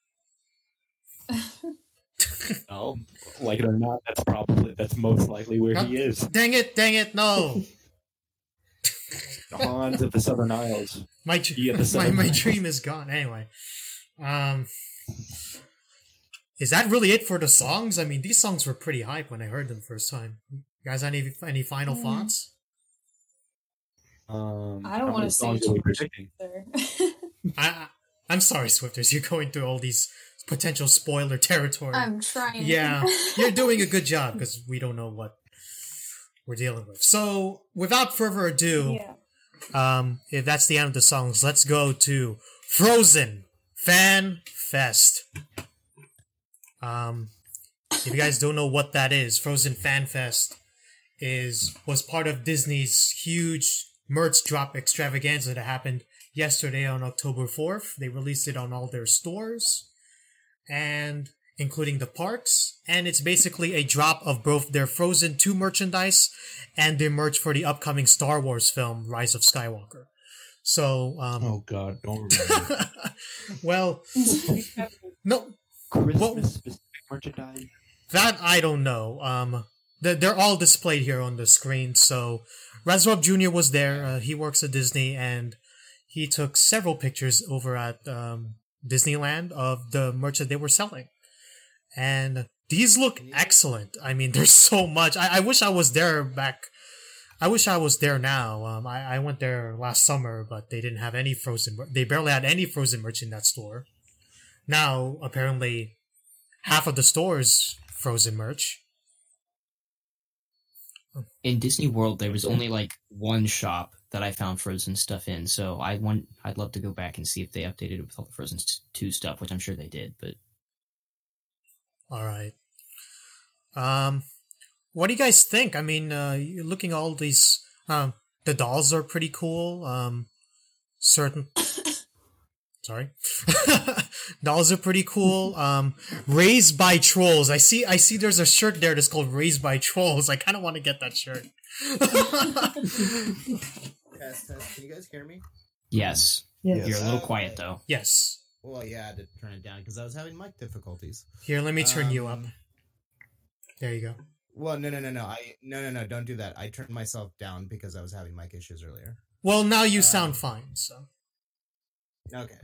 Oh, like it or not, that's most likely where he is. Dang it, no. The Hans of the Southern Isles. My dream is gone. Anyway. Is that really it for the songs? I mean, these songs were pretty hype when I heard them first time. You guys, any final thoughts? I don't want to say I'm sorry, Swifters. You're going through all these potential spoiler territory. I'm trying. Yeah, you're doing a good job because we don't know what we're dealing with. So, without further ado, if that's the end of the songs, let's go to Frozen Fan Fest. If you guys don't know what that is, Frozen Fan Fest was part of Disney's huge merch drop extravaganza that happened yesterday on October 4th. They released it on all their stores, and including the parks, and it's basically a drop of both their Frozen 2 merchandise and their merch for the upcoming Star Wars film, Rise of Skywalker. So, oh god, don't remember. Well, no. Christmas specific merchandise? That I don't know. They're all displayed here on the screen. So, Razorb Jr. was there. He works at Disney, and he took several pictures over at Disneyland of the merch that they were selling. And these look excellent. I mean, there's so much. I wish I was there back. I wish I was there now. I went there last summer, but they didn't have any Frozen. They barely had any Frozen merch in that store. Now, apparently, half of the store's Frozen merch. In Disney World, there was only like one shop that I found Frozen stuff in, so I'd love to go back and see if they updated it with all the Frozen 2 stuff, which I'm sure they did. But all right, what do you guys think? I mean, you're looking at all these. The dolls are pretty cool. Sorry. Dolls are pretty cool. Raised by Trolls. I see there's a shirt there that's called Raised by Trolls. I kind of want to get that shirt. Test. Can you guys hear me? yes. Yes. You're a little quiet, though. Yes. Well, yeah, I had to turn it down because I was having mic difficulties. Here, let me turn you up. There you go. Well, no, don't do that. I turned myself down because I was having mic issues earlier. Well, now you sound fine, so. Okay.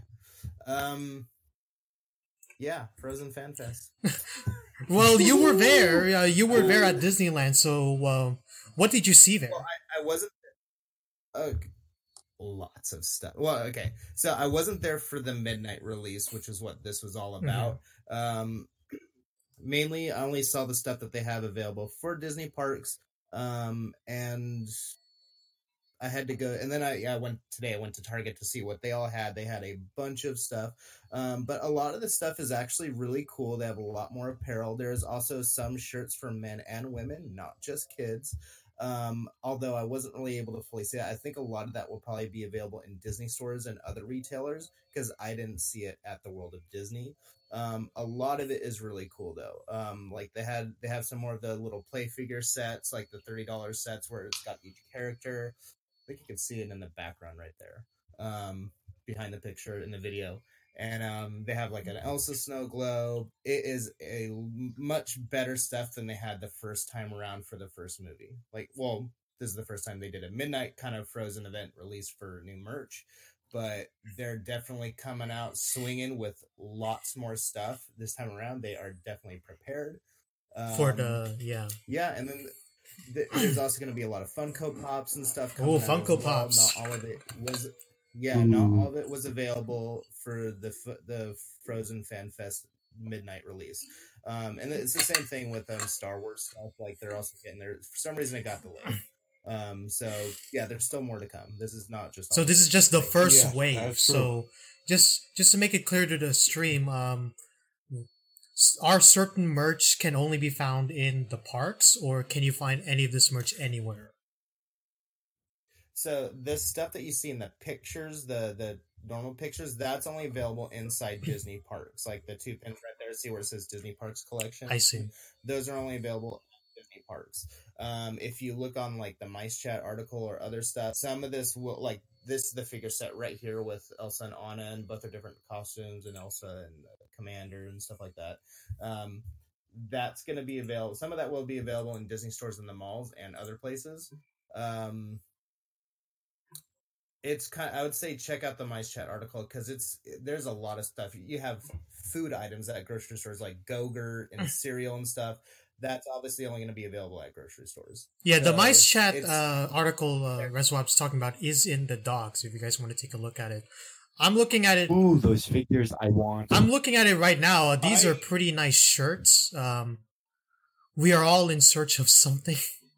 Yeah, Frozen Fan Fest. Well, you were there. You were there at Disneyland, so what did you see there? Well, I wasn't there. Lots of stuff. Well, okay. So I wasn't there for the midnight release, which is what this was all about. Mm-hmm. Mainly, I only saw the stuff that they have available for Disney parks. And I had to go, and then I went to Target to see what they all had. They had a bunch of stuff, but a lot of the stuff is actually really cool. They have a lot more apparel. There's also some shirts for men and women, not just kids. Although I wasn't really able to fully see it. I think a lot of that will probably be available in Disney stores and other retailers because I didn't see it at the World of Disney. A lot of it is really cool though. Like they have some more of the little play figure sets, like the $30 sets where it's got each character. I think you can see it in the background right there, behind the picture in the video. And they have like an Elsa snow globe. It is a much better stuff than they had the first time around for the first movie. Like, well, this is the first time they did a midnight kind of Frozen event release for new merch. But they're definitely coming out swinging with lots more stuff this time around. They are definitely prepared for the yeah, and then there's also going to be a lot of Funko Pops and stuff. Oh, Funko Pops! Not all of it was not all of it was available for the Frozen Fan Fest midnight release. And it's the same thing with Star Wars stuff. Like they're also getting there. For some reason, it got delayed. So yeah, there's still more to come. This is not just. So this is just the first wave. So just to make it clear to the stream, are certain merch can only be found in the parks, or can you find any of this merch anywhere? So the stuff that you see in the pictures, the normal pictures, that's only available inside Disney parks. Like the 2 pins right there, see where it says Disney Parks Collection? I see. Those are only available at Disney parks. If you look on like the Mice Chat article or other stuff, some of this will, like this is the figure set right here with Elsa and Anna, and both are different costumes, and Elsa and Commander and stuff like that. That's going to be available. Some of that will be available in Disney stores in the malls and other places. It's kind of, I would say check out the Mice Chat article because there's a lot of stuff. You have food items at grocery stores like Go-Gurt and cereal and stuff. That's obviously only going to be available at grocery stores. Yeah, the Mice Chat article Reswap's talking about is in the docs if you guys want to take a look at it. I'm looking at it. Ooh, those figures I want. I'm looking at it right now. These are pretty nice shirts. We are all in search of something.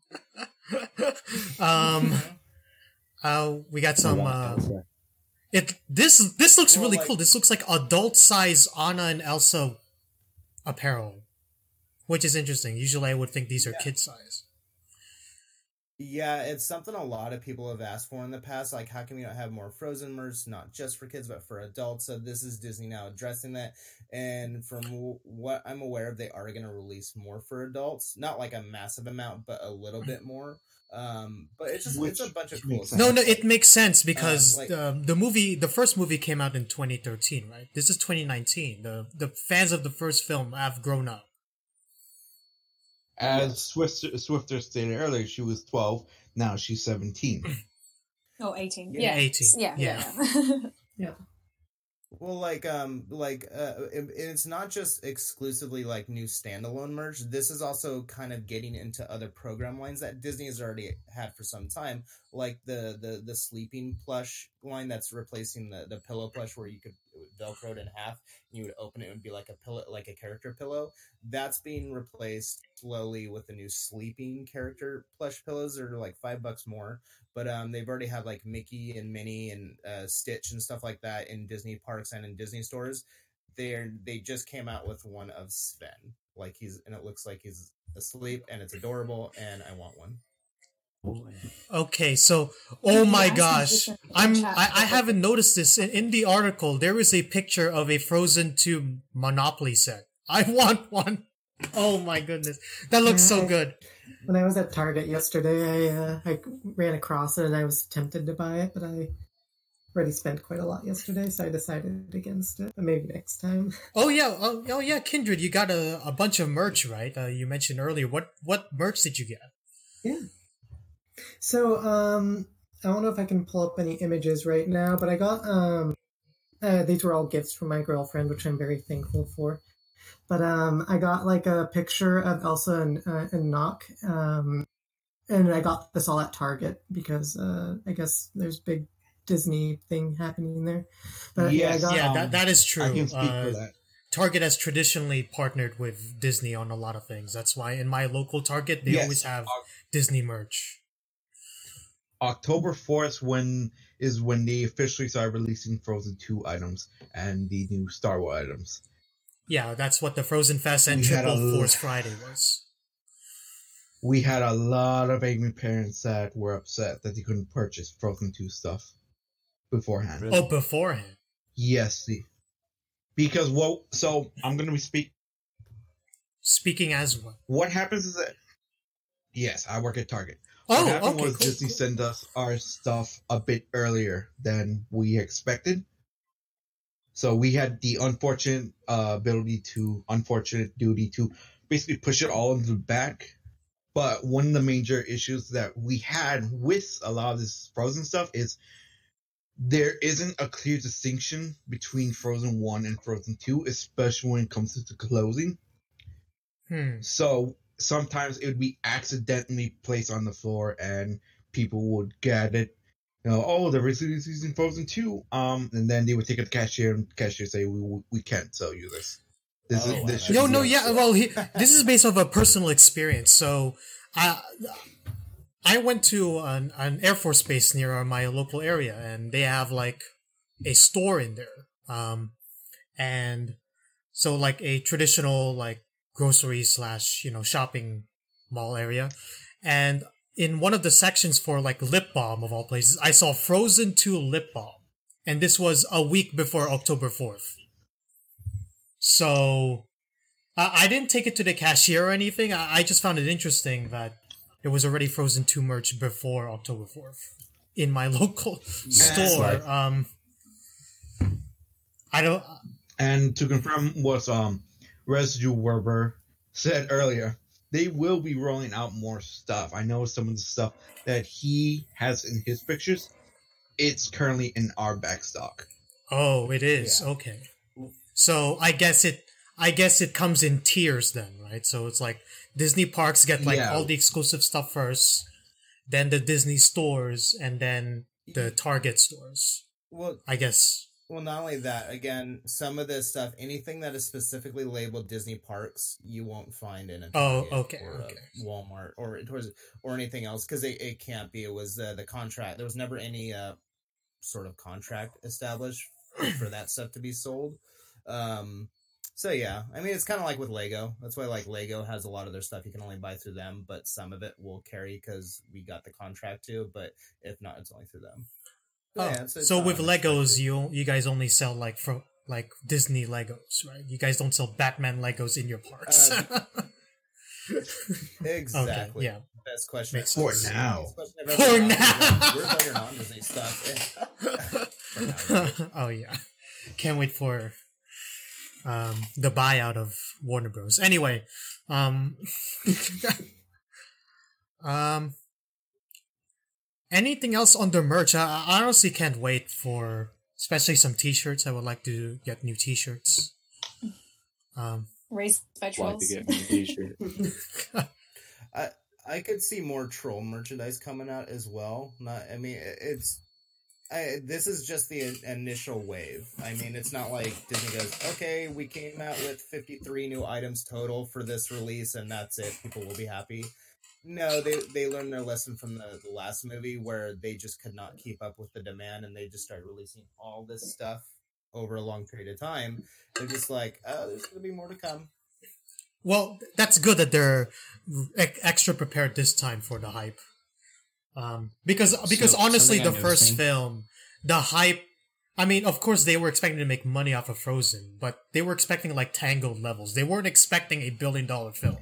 We got some. This looks really cool. This looks like adult size Anna and Elsa apparel, which is interesting. Usually, I would think these are kid size. Yeah, it's something a lot of people have asked for in the past. Like, how come you don't have more Frozen merch, not just for kids, but for adults? So this is Disney now addressing that. And from what I'm aware of, they are going to release more for adults. Not like a massive amount, but a little bit more. But it's just it's a bunch of cool stuff. No, it makes sense because the first movie came out in 2013, right? This is 2019. The fans of the first film have grown up. As Swifter stated earlier, she was 12. Now she's 17. Oh, 18. Yeah, 18. Yeah. Yeah. Well, it's not just exclusively like new standalone merch. This is also kind of getting into other program lines that Disney has already had for some time, like the sleeping plush line that's replacing the pillow plush, where you could Velcro it in half and you would open it, it would be like a pillow, like a character pillow. That's being replaced slowly with the new sleeping character plush pillows. They're like $5 more. But they've already had like Mickey and Minnie and Stitch and stuff like that in Disney parks and in Disney stores. They just came out with one of Sven, and it looks like he's asleep, and it's adorable, and I want one. Okay, so my gosh, I haven't noticed this in the article. There is a picture of a Frozen 2 Monopoly set. I want one. Oh my goodness, that looks so good. When I was at Target yesterday, I ran across it and I was tempted to buy it, but I already spent quite a lot yesterday, so I decided against it. But maybe next time. Oh yeah, Kindred, you got a bunch of merch, right? You mentioned earlier. What merch did you get? Yeah. So I don't know if I can pull up any images right now, but I got these were all gifts from my girlfriend, which I'm very thankful for. But I got like a picture of Elsa and Nock, and I got this all at Target because I guess there's big Disney thing happening there. But yes, that is true. I can speak for that. Target has traditionally partnered with Disney on a lot of things. That's why in my local Target they always have Disney merch. October 4th is when they officially start releasing Frozen 2 items and the new Star Wars items. Yeah, that's what the Frozen Fest and Triple Force Friday was. We had a lot of angry parents that were upset that they couldn't purchase Frozen 2 stuff beforehand. Really? Oh, beforehand? Yes. Because, so I'm going to be speaking as what? What happens is that, yes, I work at Target. What happened was Disney sent us our stuff a bit earlier than we expected. So we had the unfortunate duty to basically push it all into the back. But one of the major issues that we had with a lot of this Frozen stuff is there isn't a clear distinction between Frozen 1 and Frozen 2, especially when it comes to the clothing. So sometimes it would be accidentally placed on the floor and people would get it. Oh, there is in Frozen 2. And then they would take it to the cashier and the cashier say, we can't sell you this. This is based off a personal experience. So I went to an Air Force base near my local area, and they have like a store in there. And so like a traditional like grocery / shopping mall area. And in one of the sections for like lip balm of all places, I saw Frozen 2 lip balm. And this was a week before October 4th. So I didn't take it to the cashier or anything. I just found it interesting that there was already Frozen 2 merch before October 4th in my local store. Right. I don't. And to confirm what Residue Werber said earlier, they will be rolling out more stuff. I know some of the stuff that he has in his pictures, it's currently in our back stock. Oh, it is. Yeah. Okay. So I guess it comes in tiers then, right? So it's like Disney parks get like all the exclusive stuff first, then the Disney stores, and then the Target stores. Well, I guess. Well, not only that, again, some of this stuff, anything that is specifically labeled Disney parks, you won't find in a Target or a Walmart or anything else, because it can't be. It was the contract. There was never any sort of contract established for that stuff to be sold. So yeah, I mean, it's kind of like with Lego. That's why like Lego has a lot of their stuff you can only buy through them, but some of it will carry because we got the contract to. But if not, it's only through them. So with Legos, you guys only sell like Disney Legos, right? You guys don't sell Batman Legos in your parks. Exactly. Okay, yeah. Best question. For now. For now. We're talking non-Disney stuff. Oh yeah. Can't wait for the buyout of Warner Bros. Anyway, anything else on the merch? I honestly can't wait for, especially some t-shirts. I would like to get new t-shirts. Raised by trolls. To get me a t-shirt. I could see more troll merchandise coming out as well. This is just the initial wave. I mean, it's not like Disney goes, okay, we came out with 53 new items total for this release, and that's it. People will be happy. No, they learned their lesson from the last movie where they just could not keep up with the demand, and they just started releasing all this stuff over a long period of time. They're just like, oh, there's going to be more to come. Well, that's good that they're extra prepared this time for the hype. Because honestly, the first film, the hype, I mean, of course they were expecting to make money off of Frozen, but they were expecting like Tangled levels. They weren't expecting $1 billion film.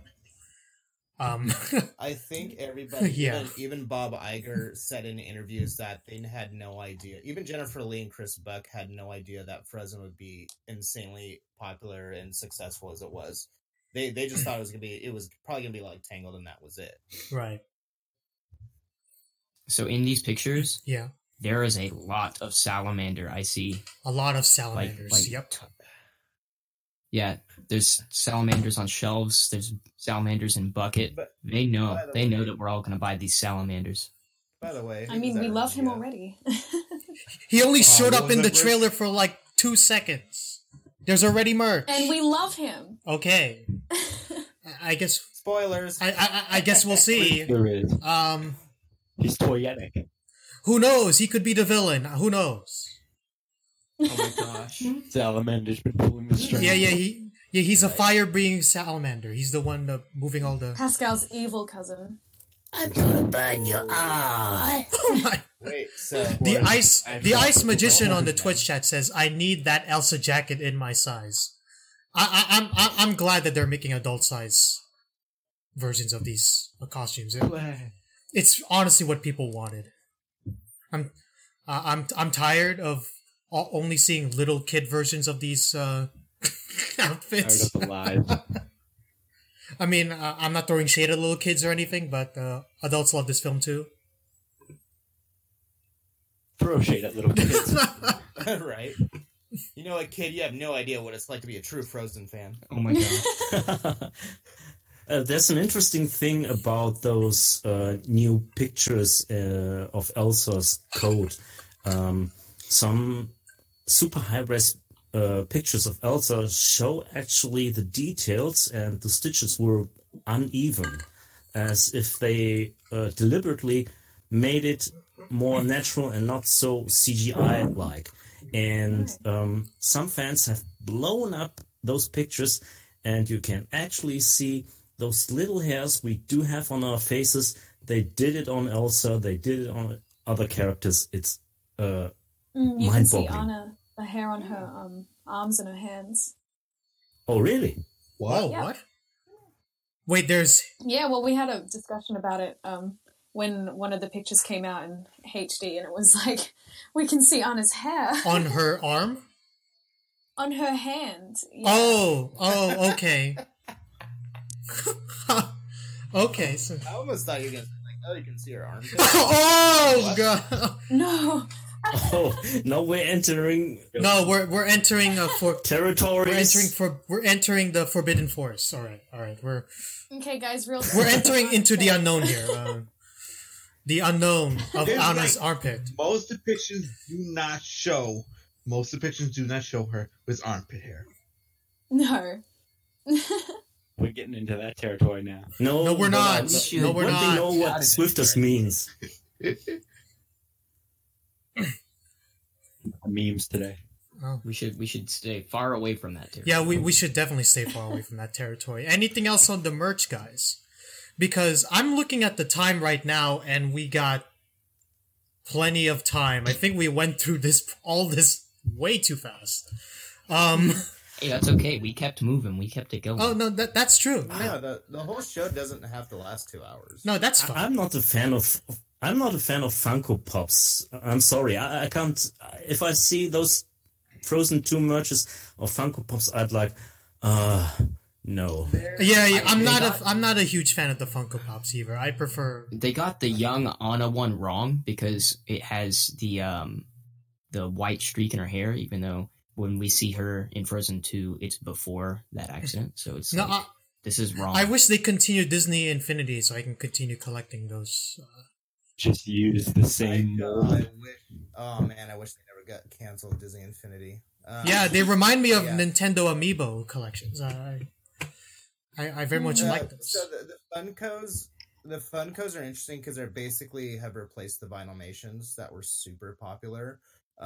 I think everybody, even Bob Iger said in interviews that they had no idea. Even Jennifer Lee and Chris Buck had no idea that Frozen would be insanely popular and successful as it was. They just thought it was probably gonna be like Tangled, and that was it. Right. So in these pictures, there is a lot of salamander. I see a lot of salamanders. Yep. Yeah, there's salamanders on shelves. There's salamanders in bucket. But they know that we're all going to buy these salamanders. By the way, I mean, we love him already. He only showed up in the trailer for like 2 seconds. There's already merch, and we love him. Okay, I guess spoilers. I guess we'll see. There is. He's toyetic. Who knows? He could be the villain. Who knows? Oh my gosh! Salamander's been pulling the strings. Yeah. He's a fire-breathing salamander. He's the one moving all the. Pascal's evil cousin. I'm gonna burn your eye. Oh my! Wait, so the ice magician on the Twitch chat says, "I need that Elsa jacket in my size." I'm glad that they're making adult size versions of these costumes. It's honestly what people wanted. I'm tired of only seeing little kid versions of these outfits. Tired of the lies. I mean, I'm not throwing shade at little kids or anything, but adults love this film too. Throw shade at little kids. Right. You know what, kid? You have no idea what it's like to be a true Frozen fan. Oh my god. There's an interesting thing about those new pictures of Elsa's coat. Some super high-res pictures of Elsa show actually the details and the stitches were uneven, as if they deliberately made it more natural and not so CGI-like. And some fans have blown up those pictures, and you can actually see those little hairs we do have on our faces. They did it on Elsa. They did it on other characters. It's you can see mind-boggling. Anna, the hair on her arms and her hands. Oh, really? What? Oh, Yeah. what? Wait, there's... Yeah, well, we had a discussion about it when one of the pictures came out in HD, and it was like, we can see Anna's hair On her arm? on her hand. Yeah. Oh, okay. Okay, so... I almost thought you were going to say, like, oh, you can see her armpit. Oh, God! No. Oh, no, we're entering No, we're entering territories. we're entering the Forbidden Forest. All right. Okay, guys, real. We're entering into the unknown here. The unknown of There's Anna's like- armpit. Most depictions do not show her with armpit hair. No. We're getting into that territory now. No, we're but not. I- No, we're but not. They know what Swifters means. Memes today. We should stay far away from that territory. Yeah, we should definitely stay far away from that territory. Anything else on the merch, guys? Because I'm looking at the time right now, and we got plenty of time. I think we went through all this way too fast. Hey, that's okay. We kept moving. We kept it going. Oh no, that's true. No, the whole show doesn't have to last 2 hours. No, that's fine. I'm not a fan of Funko Pops. I'm sorry, I can't. If I see those Frozen 2 merches or Funko Pops, I'd like, no. Yeah, I'm not a huge fan of the Funko Pops either. I prefer. They got the young Anna one wrong because it has the white streak in her hair, even though when we see her in Frozen 2, it's before that accident. So it's No, like, this is wrong. I wish they continued Disney Infinity so I can continue collecting those. Just use the same mold. Oh man, I wish they never got canceled. Disney Infinity. Yeah, they remind me of yeah. Nintendo Amiibo collections. I very much like those. So the Funkos are interesting because they basically have replaced the Vinylmations that were super popular.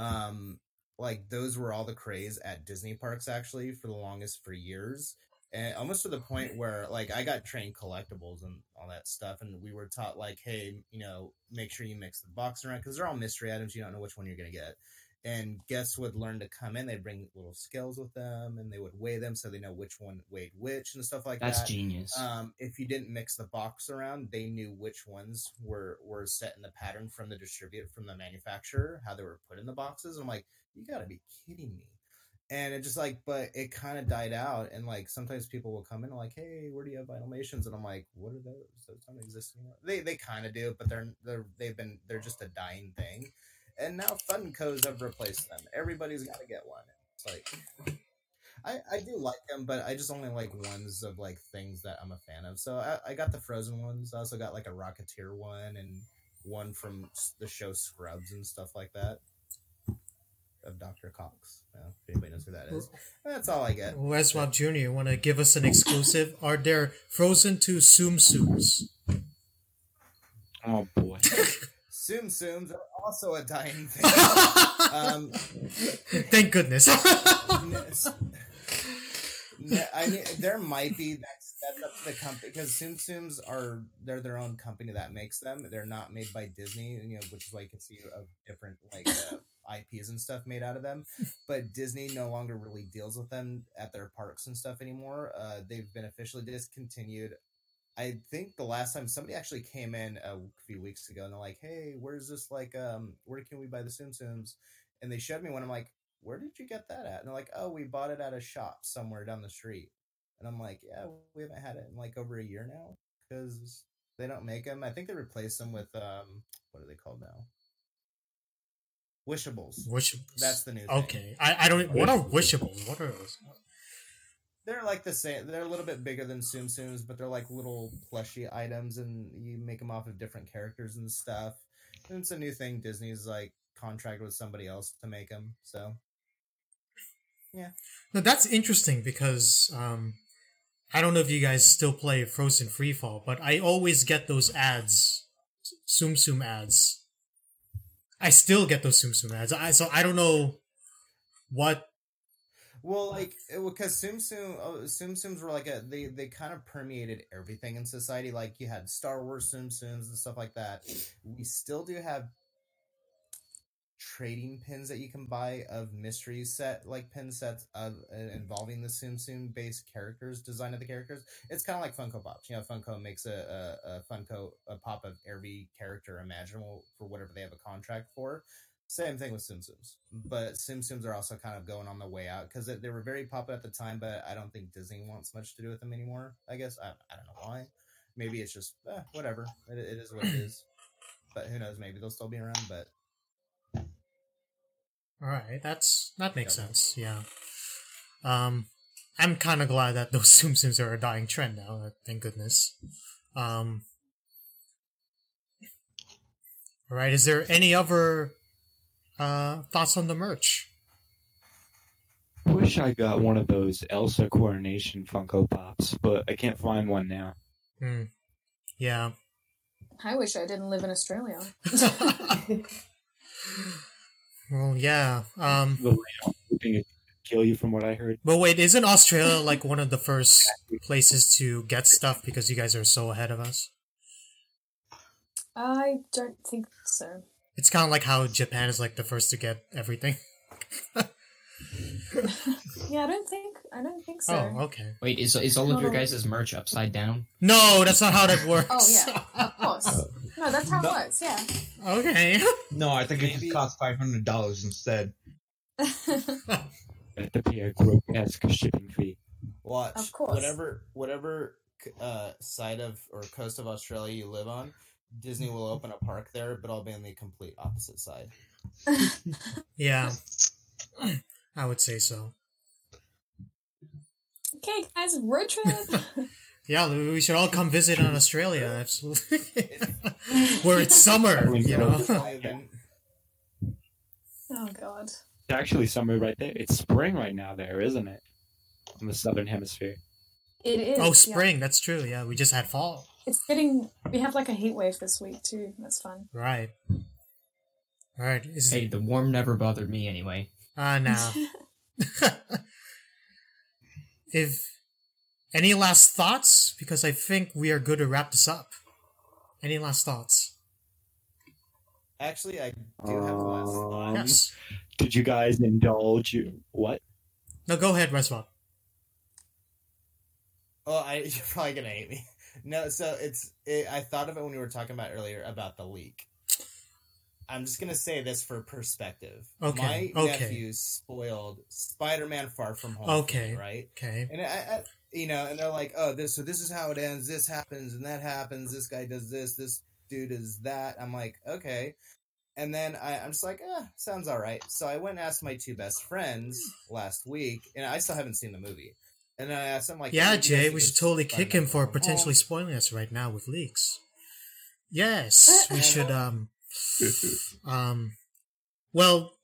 Like those were all the craze at Disney parks actually for the longest for years, and almost to the point where like I got trained collectibles and all that stuff, and we were taught like, hey, make sure you mix the box around because they're all mystery items. You don't know which one you're gonna get. And guests would learn to come in. They'd bring little scales with them, and they would weigh them so they know which one weighed which and stuff like that. That's genius. If you didn't mix the box around, they knew which ones were set in the pattern from the distributor, from the manufacturer, how they were put in the boxes. I'm like, you gotta be kidding me. And it just like, but it kind of died out. And like, sometimes people will come in and like, hey, where do you have Vinylmations? And I'm like, what are those? Those don't exist anymore. They kind of do, but they're just a dying thing. And now Funkos have replaced them. Everybody's got to get one. It's like, I do like them, but I just only like ones of like things that I'm a fan of. So I got the Frozen ones. I also got like a Rocketeer one and one from the show Scrubs and stuff like that. Of Dr. Cox. If anybody knows who that is. That's all I get. Weswap Jr., you want to give us an exclusive? Are there Frozen 2 Tsum Tsums? Oh boy. Tsum Tsums are also a dying thing. Thank goodness. I mean, there might be that's up to the company because Tsum Tsums they're their own company that makes them. They're not made by Disney, which is why you can see a different like IPs and stuff made out of them. But Disney no longer really deals with them at their parks and stuff anymore. They've been officially discontinued. I think the last time somebody actually came in a few weeks ago and they're like, hey, where's this like where can we buy the Tsum Tsums? And they showed me one. I'm like, where did you get that at? And they're like, oh, we bought it at a shop somewhere down the street. And I'm like, yeah, we haven't had it in like over a year now because they don't make them. I think they replaced them with what are they called now? Wishables. Wishables. That's the new thing. Okay. I don't. What are wishables? What are those? They're like the same. They're a little bit bigger than Tsum Tsums, but they're like little plushy items, and you make them off of different characters and stuff. And it's a new thing. Disney's like contracted with somebody else to make them. So, yeah. Now that's interesting because I don't know if you guys still play Frozen Freefall, but I always get those ads, Tsum Tsum ads. I still get those Tsum Tsum ads. So I don't know what. Well, like, because Tsum Tsums were like they kind of permeated everything in society. Like, you had Star Wars Tsum Tsums and stuff like that. We still do have trading pins that you can buy of mystery set, like pin sets of involving the Tsum Tsum based characters, design of the characters. It's kind of like Funko Pops. You know, Funko makes a pop of every character imaginable for whatever they have a contract for. Same thing with Tsum Tsums, but Tsum Tsums are also kind of going on the way out because they were very popular at the time, but I don't think Disney wants much to do with them anymore. I guess I don't know why. Maybe it's just whatever. It is what it is. But who knows? Maybe they'll still be around. But all right, that makes sense. Yeah. I'm kind of glad that those Tsum Tsums are a dying trend now. Thank goodness. All right. Is there any other thoughts on the merch? I wish I got one of those Elsa Coronation Funko Pops, but I can't find one now. Yeah. I wish I didn't live in Australia. Well, yeah. The layout kill you from what I heard. But wait, isn't Australia like one of the first places to get stuff because you guys are so ahead of us? I don't think so. It's kind of like how Japan is like the first to get everything. Yeah, I don't think so. Oh, okay. Wait, is all of your guys' merch upside down? No, that's not how that works. Oh yeah, of course. No, that's how it works. Yeah. Okay. No, I think it just costs $500 instead. I have to pay a grotesque shipping fee. watch, of course, whatever side of or coast of Australia you live on, Disney will open a park there, but I'll be on the complete opposite side. Yeah, I would say so. Okay, guys, road trip. Yeah, we should all come visit on Australia, absolutely. Where it's summer, you know. Oh, God. It's actually summer right there. It's spring right now there, isn't it? In the southern hemisphere. It is. Oh, spring, that's true, yeah. We just had fall. We have like a heat wave this week, too. That's fun. Right. All right. Hey, the warm never bothered me anyway. No. If any last thoughts, because I think we are good to wrap this up. Any last thoughts? Actually, I do have a last thought. Yes. Did you guys indulge what? No, go ahead, Reswap. Oh, you're probably gonna hate me. No, so I thought of it when we were talking about earlier about the leak. I'm just gonna say this for perspective. Okay. My nephew spoiled Spider-Man: Far From Home. Okay. For me, right. Okay. And I and they're like, oh, this is how it ends. This happens and that happens. This guy does this. This dude is that. I'm like, okay. And then I'm just like, sounds all right. So I went and asked my two best friends last week, and I still haven't seen the movie. And I asked them like, yeah, Jay, we should totally kick him for potentially spoiling us right now with leaks. Yes, we should. Well.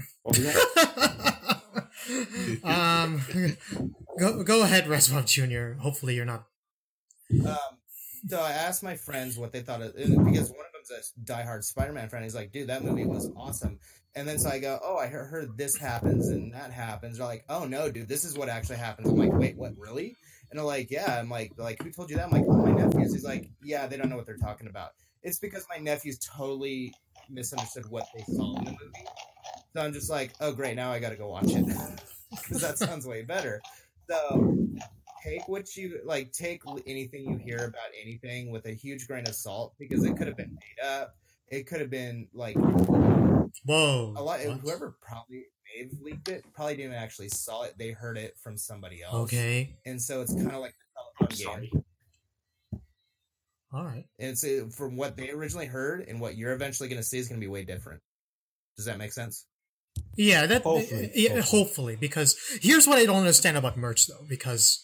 Go ahead, Reswap Jr. Hopefully you're not. So I asked my friends what they thought of it, because one of them's a diehard Spider-Man fan. He's like, dude, that movie was awesome. And then so I go, oh, I heard this happens and that happens. They're like, oh no, dude, this is what actually happens. I'm like, wait, what, really? And they're like, yeah. I'm like, who told you that? I'm like, oh, my nephews. He's like, yeah, they don't know what they're talking about. It's because my nephews totally misunderstood what they saw in the movie. So I'm just like, oh great, now I gotta go watch it. Because that sounds way better. So take what you like, take anything you hear about anything with a huge grain of salt, because it could have been made up. It could have been like, whoa, a lot. Whoever probably they've leaked it probably didn't actually saw it. They heard it from somebody else. Okay. And so it's kind of like the telephone game. All right. And so from what they originally heard and what you're eventually going to see is going to be way different. Does that make sense? Yeah, Hopefully. hopefully, because here's what I don't understand about merch though, because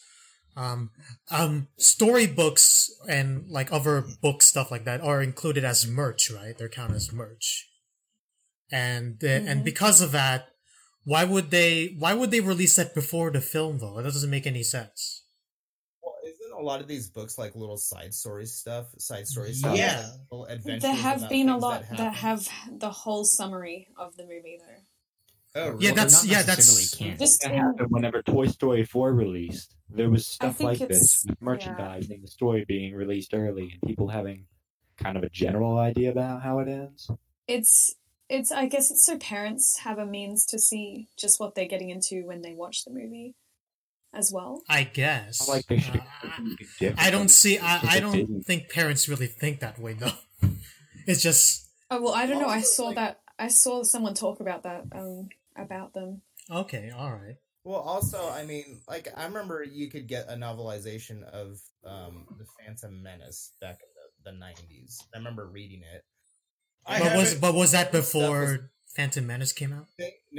storybooks and like other book stuff like that are included as merch, right? They're counted as merch. And because of that, why would they release that before the film though? That doesn't make any sense. Well, isn't a lot of these books like little side story stuff? Yeah. Little adventures There have about been a things lot that that happen. have the whole summary of the movie though. Oh, really? Yeah, Well, they're that's not yeah, necessarily that's canon. Just That in, happened whenever Toy Story 4 released. There was stuff think like this it's- with merchandising, the story being released early, and people having kind of a general idea about how it ends. it's I guess it's so parents have a means to see just what they're getting into when they watch the movie as well. I guess. I like they should different. I don't see. If I it don't didn't- think parents really think that way though. It's just Oh well, I don't know. I Also, saw like- that. I saw someone talk about that about them. okay. All right. Well, also, I mean, like, I remember you could get a novelization of The Phantom Menace back in the 90s. I remember reading it. But was that Stuff was- before Phantom Menace came out?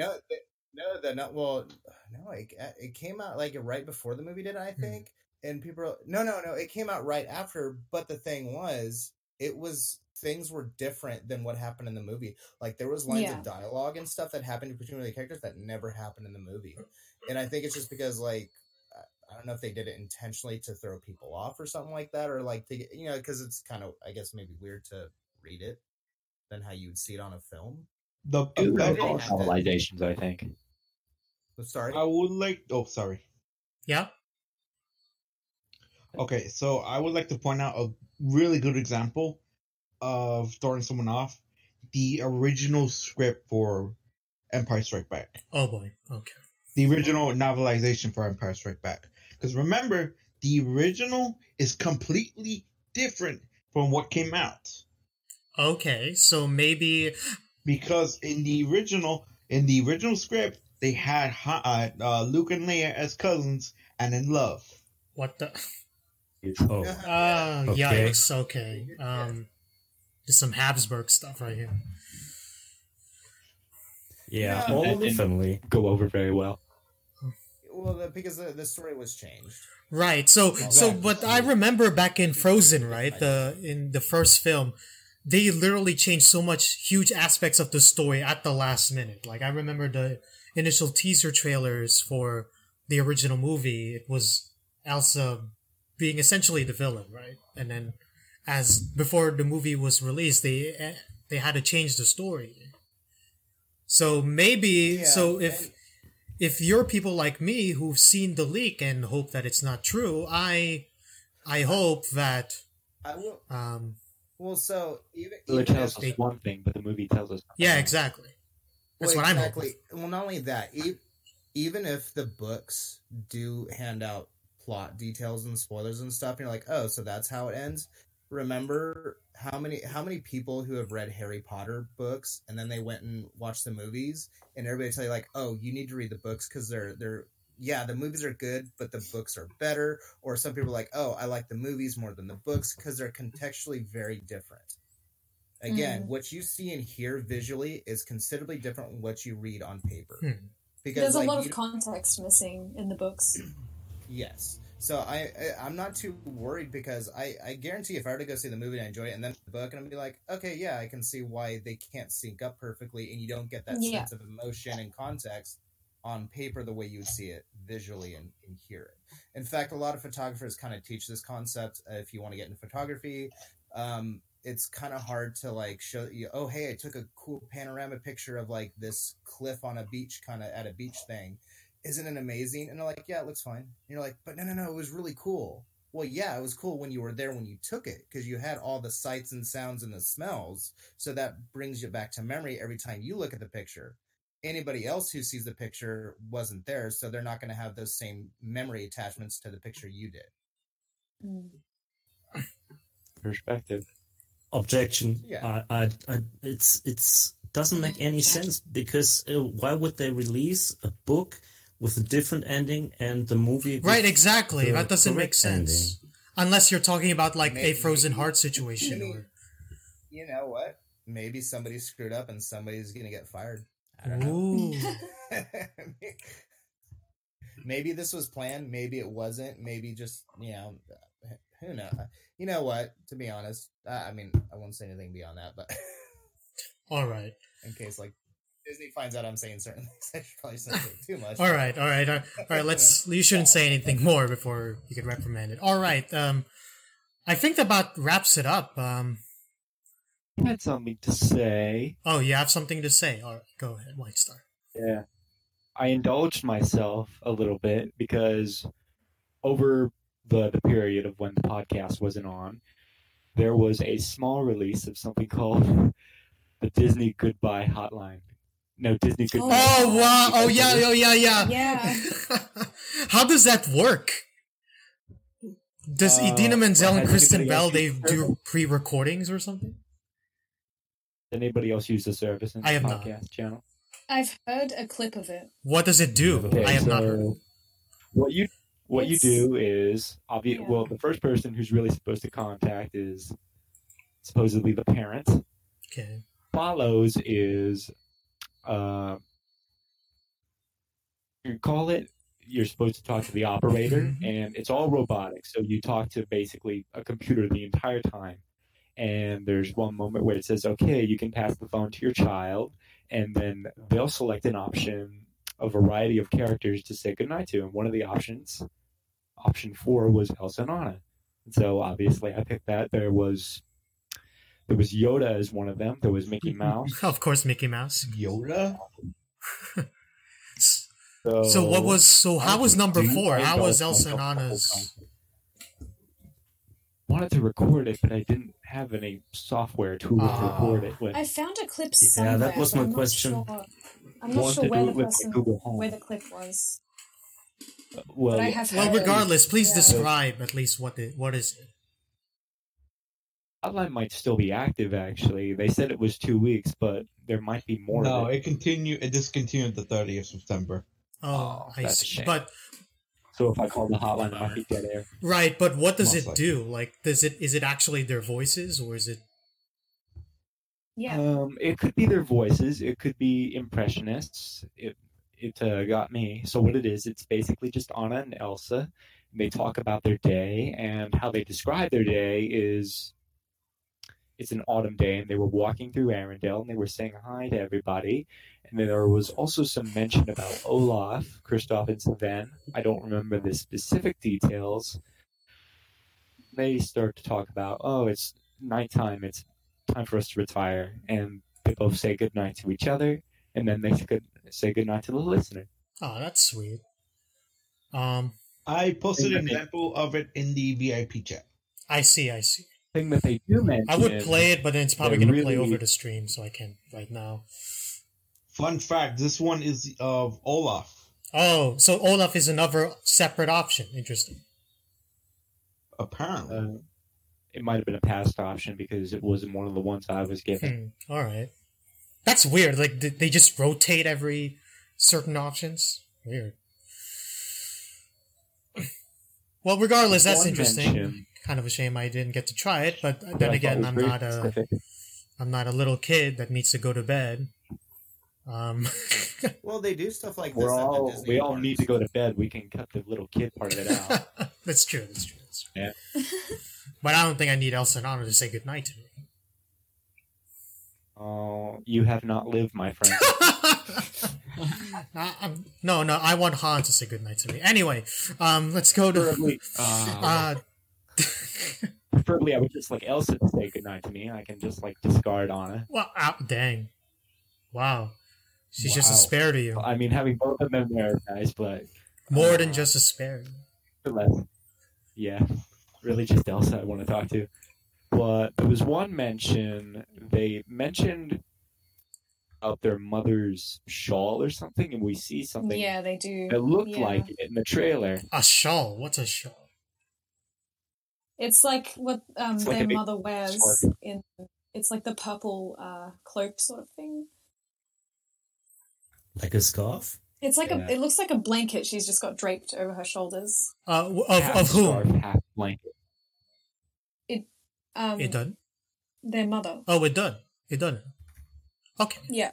It came out, like, right before the movie did, I think. And people are, no, it came out right after, but the thing was, things were different than what happened in the movie. Like, there was lines Yeah. of dialogue and stuff that happened between the characters that never happened in the movie. And I think it's just because, like, I don't know if they did it intentionally to throw people off or something like that, or, like, to get, because it's kind of, I guess, maybe weird to read it than how you would see it on a film. The It I, really would- had to- Novelizations, I think. Sorry? I would like. Oh, sorry. Yeah. Okay, so I would like to point out a really good example of throwing someone off. The original script for Empire Strike Back. Oh boy. Okay. The original novelization for Empire Strike Back. Because remember, the original is completely different from what came out. Okay. So maybe. Because in the original script, they had Luke and Leia as cousins and in love. What the? Oh, Okay. Yikes. Okay. Just some Habsburg stuff right here. yeah, Yeah, all that didn't definitely. go over very well. Well, because the story was changed. Right. So Exactly. but I remember back in Frozen, right? In the first film, they literally changed so much huge aspects of the story at the last minute. Like I remember the initial teaser trailers for the original movie. It was Elsa being essentially the villain, right? And then as before the movie was released, they had to change the story. So maybe Yeah, so and- if you're people like me who've seen the leak and hope that it's not true, I hope that I will. well, So even It tells if, us one thing, but the movie tells us something yeah, else. exactly. That's well, what I'm exactly. hoping. Well, not only that, even if the books do hand out plot details and spoilers and stuff, and you're like, oh, so that's how it ends. Remember how many people who have read Harry Potter books and then they went and watched the movies, and everybody tell you like, oh, you need to read the books because they're the movies are good, but the books are better. Or some people are like, oh, I like the movies more than the books because they're contextually very different. Again, what you see and hear visually is considerably different from what you read on paper. Because There's a like, lot you- of context missing in the books. Yes. So I'm not too worried because I guarantee if I were to go see the movie and I enjoy it and then the book and I'm be like, okay, yeah, I can see why they can't sync up perfectly and you don't get that Yeah. sense of emotion and context on paper the way you would see it visually and hear it. In fact, a lot of photographers kind of teach this concept if you want to get into photography. It's kind of hard to like show you, oh, hey, I took a cool panorama picture of like this cliff on a beach kind of at a beach thing. Isn't it amazing? And they're like, yeah, it looks fine. And you're like, but no, it was really cool. Well, yeah, it was cool when you were there when you took it because you had all the sights and sounds and the smells. So that brings you back to memory every time you look at the picture. Anybody else who sees the picture wasn't there, so they're not going to have those same memory attachments to the picture you did. Perspective. Objection. Yeah. It's doesn't make any sense because why would they release a book with a different ending and the movie? Right, exactly. That doesn't make sense. Ending. Unless you're talking about like a Frozen Heart situation. Or... You know what? Maybe somebody screwed up and somebody's going to get fired. I don't know. Maybe this was planned. Maybe it wasn't. Maybe just, who knows? You know what? To be honest, I won't say anything beyond that, but... All right. In case, Disney finds out I'm saying certain things, I should probably say too much. All right. You shouldn't say anything more before you get reprimanded. All right. I think that about wraps it up. I had something to say. Oh, you have something to say? All right, go ahead, White Star. Yeah. I indulged myself a little bit because over the period of when the podcast wasn't on, there was a small release of something called the Disney Goodbye Hotline. No, Disney Goodbye. Oh, wow. Oh, yeah. Yeah. How does that work? Does Idina Menzel and Kristen Bell, they do pre-recordings or something? Anybody else use the service in the podcast channel? I've heard a clip of it. What does it do? Okay, I have not heard. What you do is well, the first person who's really supposed to contact is supposedly the parent. Okay. Follows is you call it. You're supposed to talk to the operator, and it's all robotic. So you talk to basically a computer the entire time. And there's one moment where it says, okay, you can pass the phone to your child, and then they'll select an option, a variety of characters to say goodnight to. And one of the options, option 4, was Elsa and Anna. And so obviously I picked that. There was Yoda as one of them. There was Mickey Mouse. Of course, Mickey Mouse. Yoda? How was number 4? How was Elsa and Anna's? Wanted to record it, but I didn't have any software tool to record it with. I found a clip somewhere. Yeah, that was my question. I'm not sure where the clip was. Well, regardless, please describe at least what is it. Hotline might still be active. Actually, they said it was 2 weeks, but there might be more. No, of it. It discontinued the 30th of September. Oh, I see. But so if I call the hotline, it might be dead air. Right, but what does it do? Like, is it actually their voices, or is it? Yeah. It could be their voices. It could be impressionists. It got me. So what it is, it's basically just Anna and Elsa. They talk about their day, and how they describe their day is it's an autumn day, and they were walking through Arendelle, and they were saying hi to everybody. And then there was also some mention about Olaf, Kristoff, and Sven. I don't remember the specific details. They start to talk about, it's nighttime, it's time for us to retire. And they both say goodnight to each other, and then they say goodnight to the listener. Oh, that's sweet. I posted an example of it in the VIP chat. I see. Thing that they do mention. I would play it, but then it's probably going to play over the stream, so I can't right now. Fun fact, this one is of Olaf. Oh, so Olaf is another separate option. Interesting. Apparently. It might have been a past option because it wasn't one of the ones I was given. All right. That's weird. Like, they just rotate every certain options? Weird. Well, regardless, that's interesting. Kind of a shame I didn't get to try it, but then again, I'm not a little kid that needs to go to bed. Well, they do stuff like this. We all need to go to bed. We can cut the little kid part of it out. That's true. Yeah. But I don't think I need Elsa and Anna to say goodnight to me. Oh, you have not lived, my friend. No, I want Han to say goodnight to me. Anyway, let's go to... Preferably, I would just like Elsa to say goodnight to me. I can just like discard Anna. Well, dang. Wow. She's just a spare to you. I mean, having both of them there, nice, but... More than just a spare. Yeah. Really just Elsa I want to talk to. But there was one mention, they mentioned about their mother's shawl or something, and we see something. Yeah, they do. It looked like it in the trailer. A shawl? What's a shawl? It's like what their mother wears in. It's like the purple cloak sort of thing. Like a scarf? It's like it looks like a blanket she's just got draped over her shoulders. Of whom? Half blanket. It done? Their mother. Oh, it done. It done. Okay. Yeah.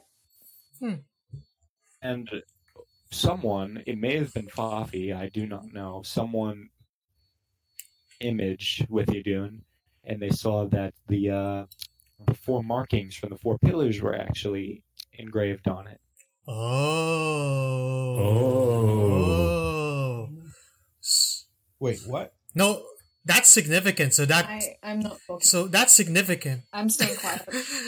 And someone, it may have been Fafi, I do not know, someone imaged with Idun, and they saw that the 4 markings from the 4 pillars were actually engraved on it. Oh. Wait, what? No, that's significant. So that I'm not talking. So that's significant. I'm staying quiet.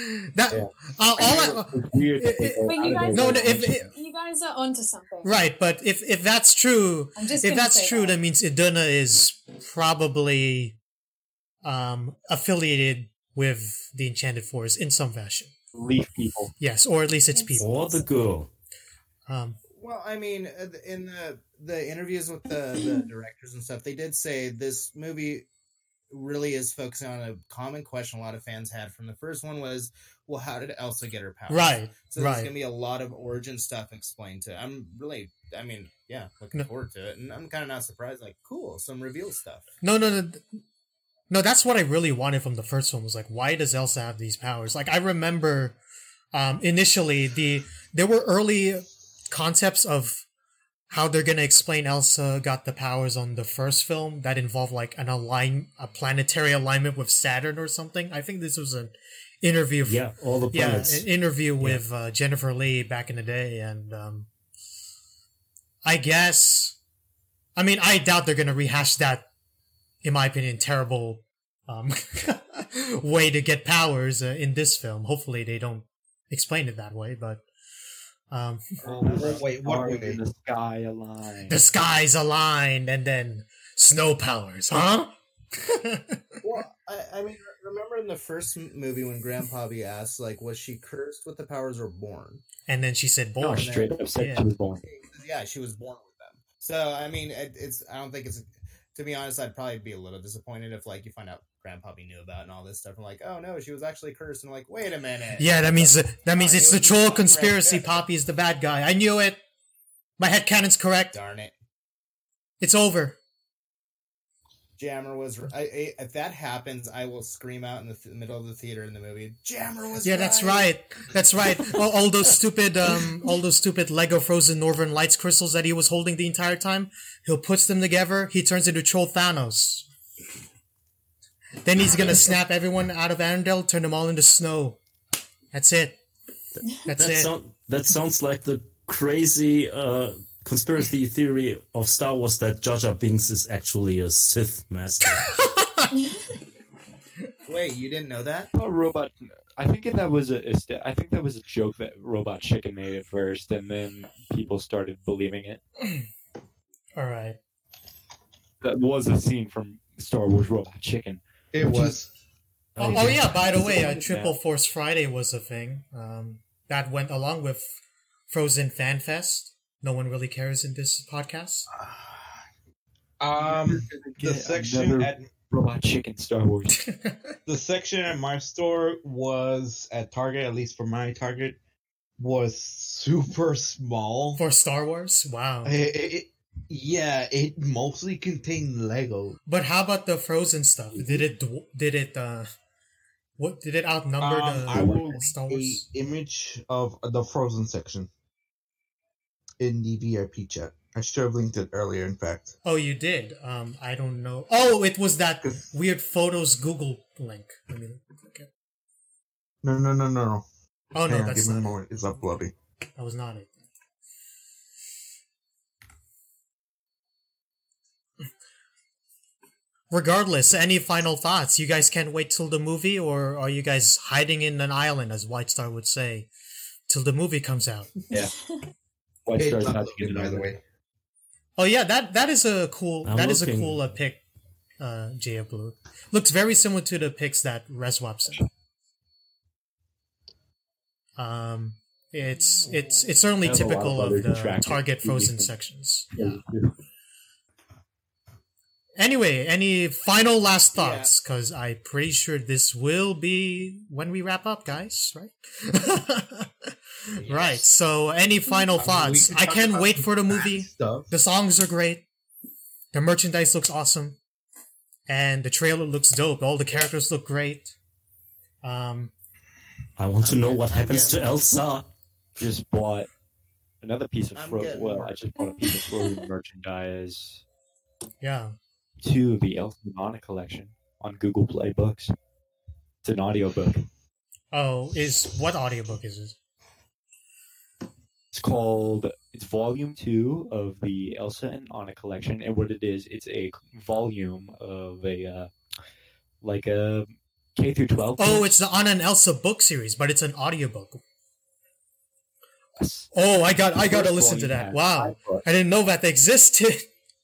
Weird. You guys are onto something, right? But if that's true, that means Iduna is probably affiliated with the Enchanted Forest in some fashion. Leaf people. Yes, or at least it's people. Or the girl. Well, I mean, in the interviews with the directors and stuff, they did say this movie really is focusing on a common question a lot of fans had from the first one was, well, how did Elsa get her powers? Right. So there's going to be a lot of origin stuff explained to it. I'm really, looking forward to it. And I'm kind of not surprised. Like, cool, some reveal stuff. No, that's what I really wanted from the first one was like, why does Elsa have these powers? Like, I remember initially there were early concepts of how they're going to explain Elsa got the powers on the first film that involved like a planetary alignment with Saturn or something. I think this was an interview. All the planets. An interview with Jennifer Lee back in the day. And I doubt they're going to rehash that, in my opinion, terrible way to get powers in this film. Hopefully they don't explain it that way, but wait, what way? The sky aligned. The skies aligned, and then snow powers, huh? Well, I mean, remember in the first movie when Grandpappy asked, like, was she cursed with the powers or born? And then she said born. No, straight up said she was born. Yeah, she was born with them. So, I mean, I don't think it's, to be honest, I'd probably be a little disappointed if, like, you find out Grandpappy knew about and all this stuff. I'm like, oh no, she was actually cursed. And I'm like, wait a minute. Yeah, that means it's the troll conspiracy. Poppy is the bad guy. I knew it. My headcanon's correct. Darn it. It's over. Jammer was. If that happens, I will scream out in the middle of the theater in the movie. Jammer was. Yeah, that's right. That's right. all those stupid Lego Frozen Northern Lights crystals that he was holding the entire time. He'll puts them together. He turns into Troll Thanos. Then he's gonna snap everyone out of Arendelle, turn them all into snow. That's it. That's it. That sounds like the crazy conspiracy theory of Star Wars that Jar Jar Binks is actually a Sith master. Wait, you didn't know that? Oh, Robot. I think that was a joke that Robot Chicken made at first, and then people started believing it. All right. That was a scene from Star Wars Robot Chicken. It was. Oh yeah, by the way, Triple Force Friday was a thing. That went along with Frozen Fan Fest. No one really cares in this podcast. The section at Robot Chicken Star Wars. The section at my store was at Target, at least for my Target, was super small. For Star Wars? Wow. It mostly contained Lego. But how about the Frozen stuff? Did it outnumber the I will Star link Wars? a image of the Frozen section in the VIP chat. I should have linked it earlier, in fact. Oh, you did? I don't know. Oh, it was that weird photos Google link. Let me look at. No. Oh, no, that's give me a not moment. It's uploading. That was not it. Regardless, any final thoughts? You guys can't wait till the movie, or are you guys hiding in an island, as White Star would say, till the movie comes out? Yeah. White Star's not to get it, by the way. Oh yeah, that is a cool pick, Jaya Blue. Looks very similar to the picks that Reswap sent. It's certainly typical of the Target Frozen sections. Yeah. Anyway, any final last thoughts? Because I'm pretty sure this will be when we wrap up, guys, right? Right. So, any final thoughts? I can't wait for the movie. Stuff. The songs are great. The merchandise looks awesome, and the trailer looks dope. All the characters look great. I want to know what happens to Elsa. Just bought another piece of I'm Frozen. getting Well, more. I just bought a piece of Frozen merchandise Yeah. to the Elsa and Anna collection on Google Play Books. It's an audiobook. Oh, what audiobook is this? It's volume 2 of the Elsa and Anna collection, and what it is, it's a volume of a like a K through 12. Oh, it's the Anna and Elsa book series, but it's an audiobook. Yes. Oh, I gotta First listen to volume that. has Wow. 5 books. I didn't know that they existed.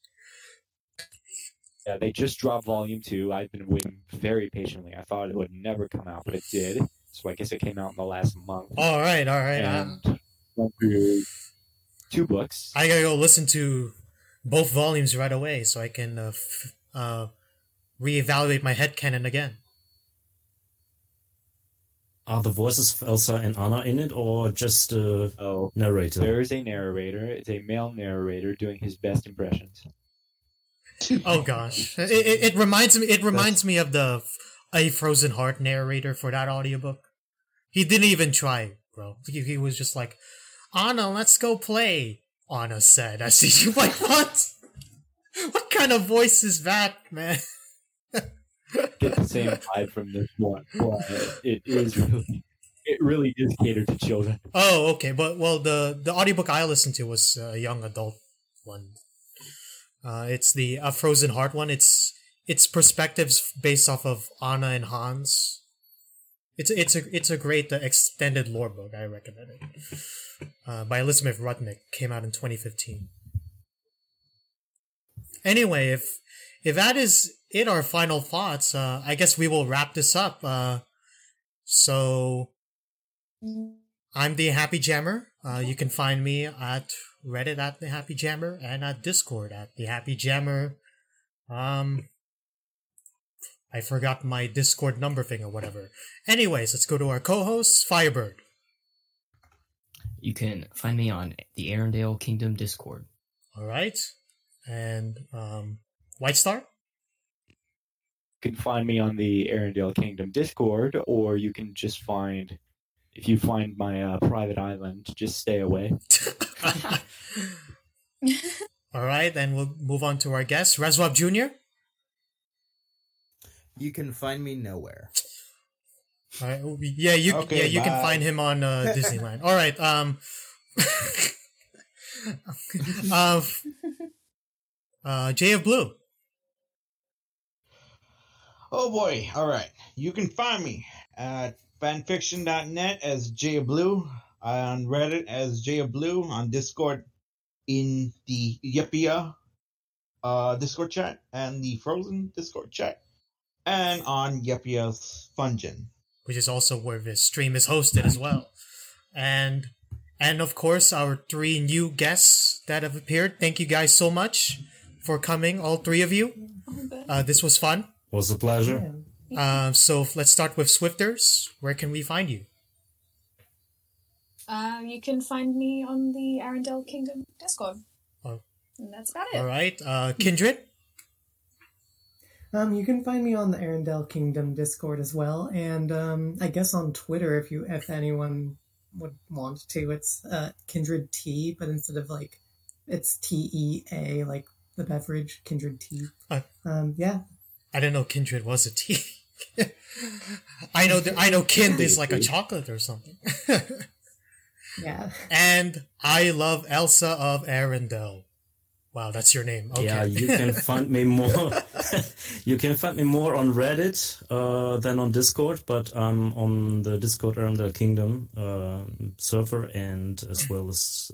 Yeah, they just dropped volume 2. I've been waiting very patiently. I thought it would never come out, but it did. So I guess it came out in the last month. All right. And went through 2 books. I gotta go listen to both volumes right away so I can reevaluate my headcanon again. Are the voices of Elsa and Anna in it, or just narrator? There is a narrator. It's a male narrator doing his best impressions. Oh gosh, it reminds me. It reminds me of a Frozen Heart narrator for that audiobook. He didn't even try, bro. He was just like, "Anna, let's go play." Anna said, "I see you." Like, what? What kind of voice is that, man? Get the same vibe from this one, but it really is catered to children. Oh, okay. But the audiobook I listened to was a young adult one. It's the Frozen Heart one. It's perspectives based off of Anna and Hans. It's a great extended lore book. I recommend it. By Elizabeth Rudnick, came out in 2015. Anyway, if that is it, our final thoughts, I guess we will wrap this up. So I'm the Happy Jammer. You can find me at Reddit at the Happy Jammer and at Discord at the Happy Jammer. I forgot my Discord number thing or whatever. Anyways, let's go to our co-host, Firebird. You can find me on the Arendelle Kingdom Discord. All right, and White Star. You can find me on the Arendelle Kingdom Discord, or you can just if you find my private island, just stay away. All right, then we'll move on to our guest, Reswab Jr. You can find me nowhere. All right, you Okay, can bye. find him on Disneyland. All right, Jay of Blue. Oh boy, alright. You can find me at fanfiction.net as Jay of Blue, on Reddit as Jay of Blue, on Discord in the Yippia Discord chat, and the Frozen Discord chat, and on Yippia's Fungin. Which is also where this stream is hosted as well. And of course, our 3 new guests that have appeared. Thank you guys so much for coming, all 3 of you. This was fun. Was a pleasure. So let's start with Swifters. Where can we find you? You can find me on the Arendelle Kingdom Discord. Oh. And that's about it. All right. Kindred? You can find me on the Arendelle Kingdom Discord as well, and I guess on Twitter if anyone would want to. It's Kindred Tea, but instead of it's TEA, like the beverage Kindred Tea. Yeah. I didn't know Kindred was a tea. I know Kind is like a chocolate or something. Yeah. And I love Elsa of Arendelle. Wow, that's your name. Okay. Yeah, you can find me more. You can find me more on Reddit than on Discord, but I'm on the Discord Arendelle Kingdom server, and as well as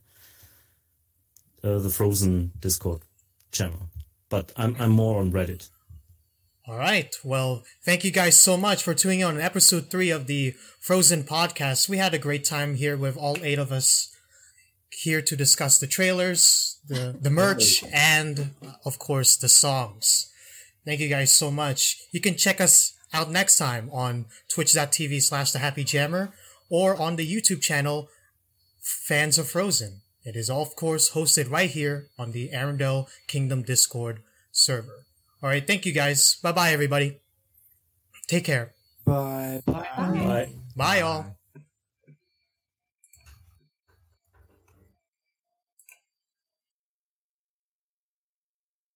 the Frozen Discord channel. But I'm more on Reddit. All right. Well, thank you guys so much for tuning in on episode 3 of the Frozen podcast. We had a great time here with all 8 of us here to discuss the trailers, the merch, and of course the songs. Thank you guys so much. You can check us out next time on twitch.tv/thehappyjammer or on the YouTube channel Fans of Frozen. It is, of course, hosted right here on the Arendelle Kingdom Discord server. All right, thank you guys. Bye-bye, everybody. Take care. Bye. Bye. Bye, all.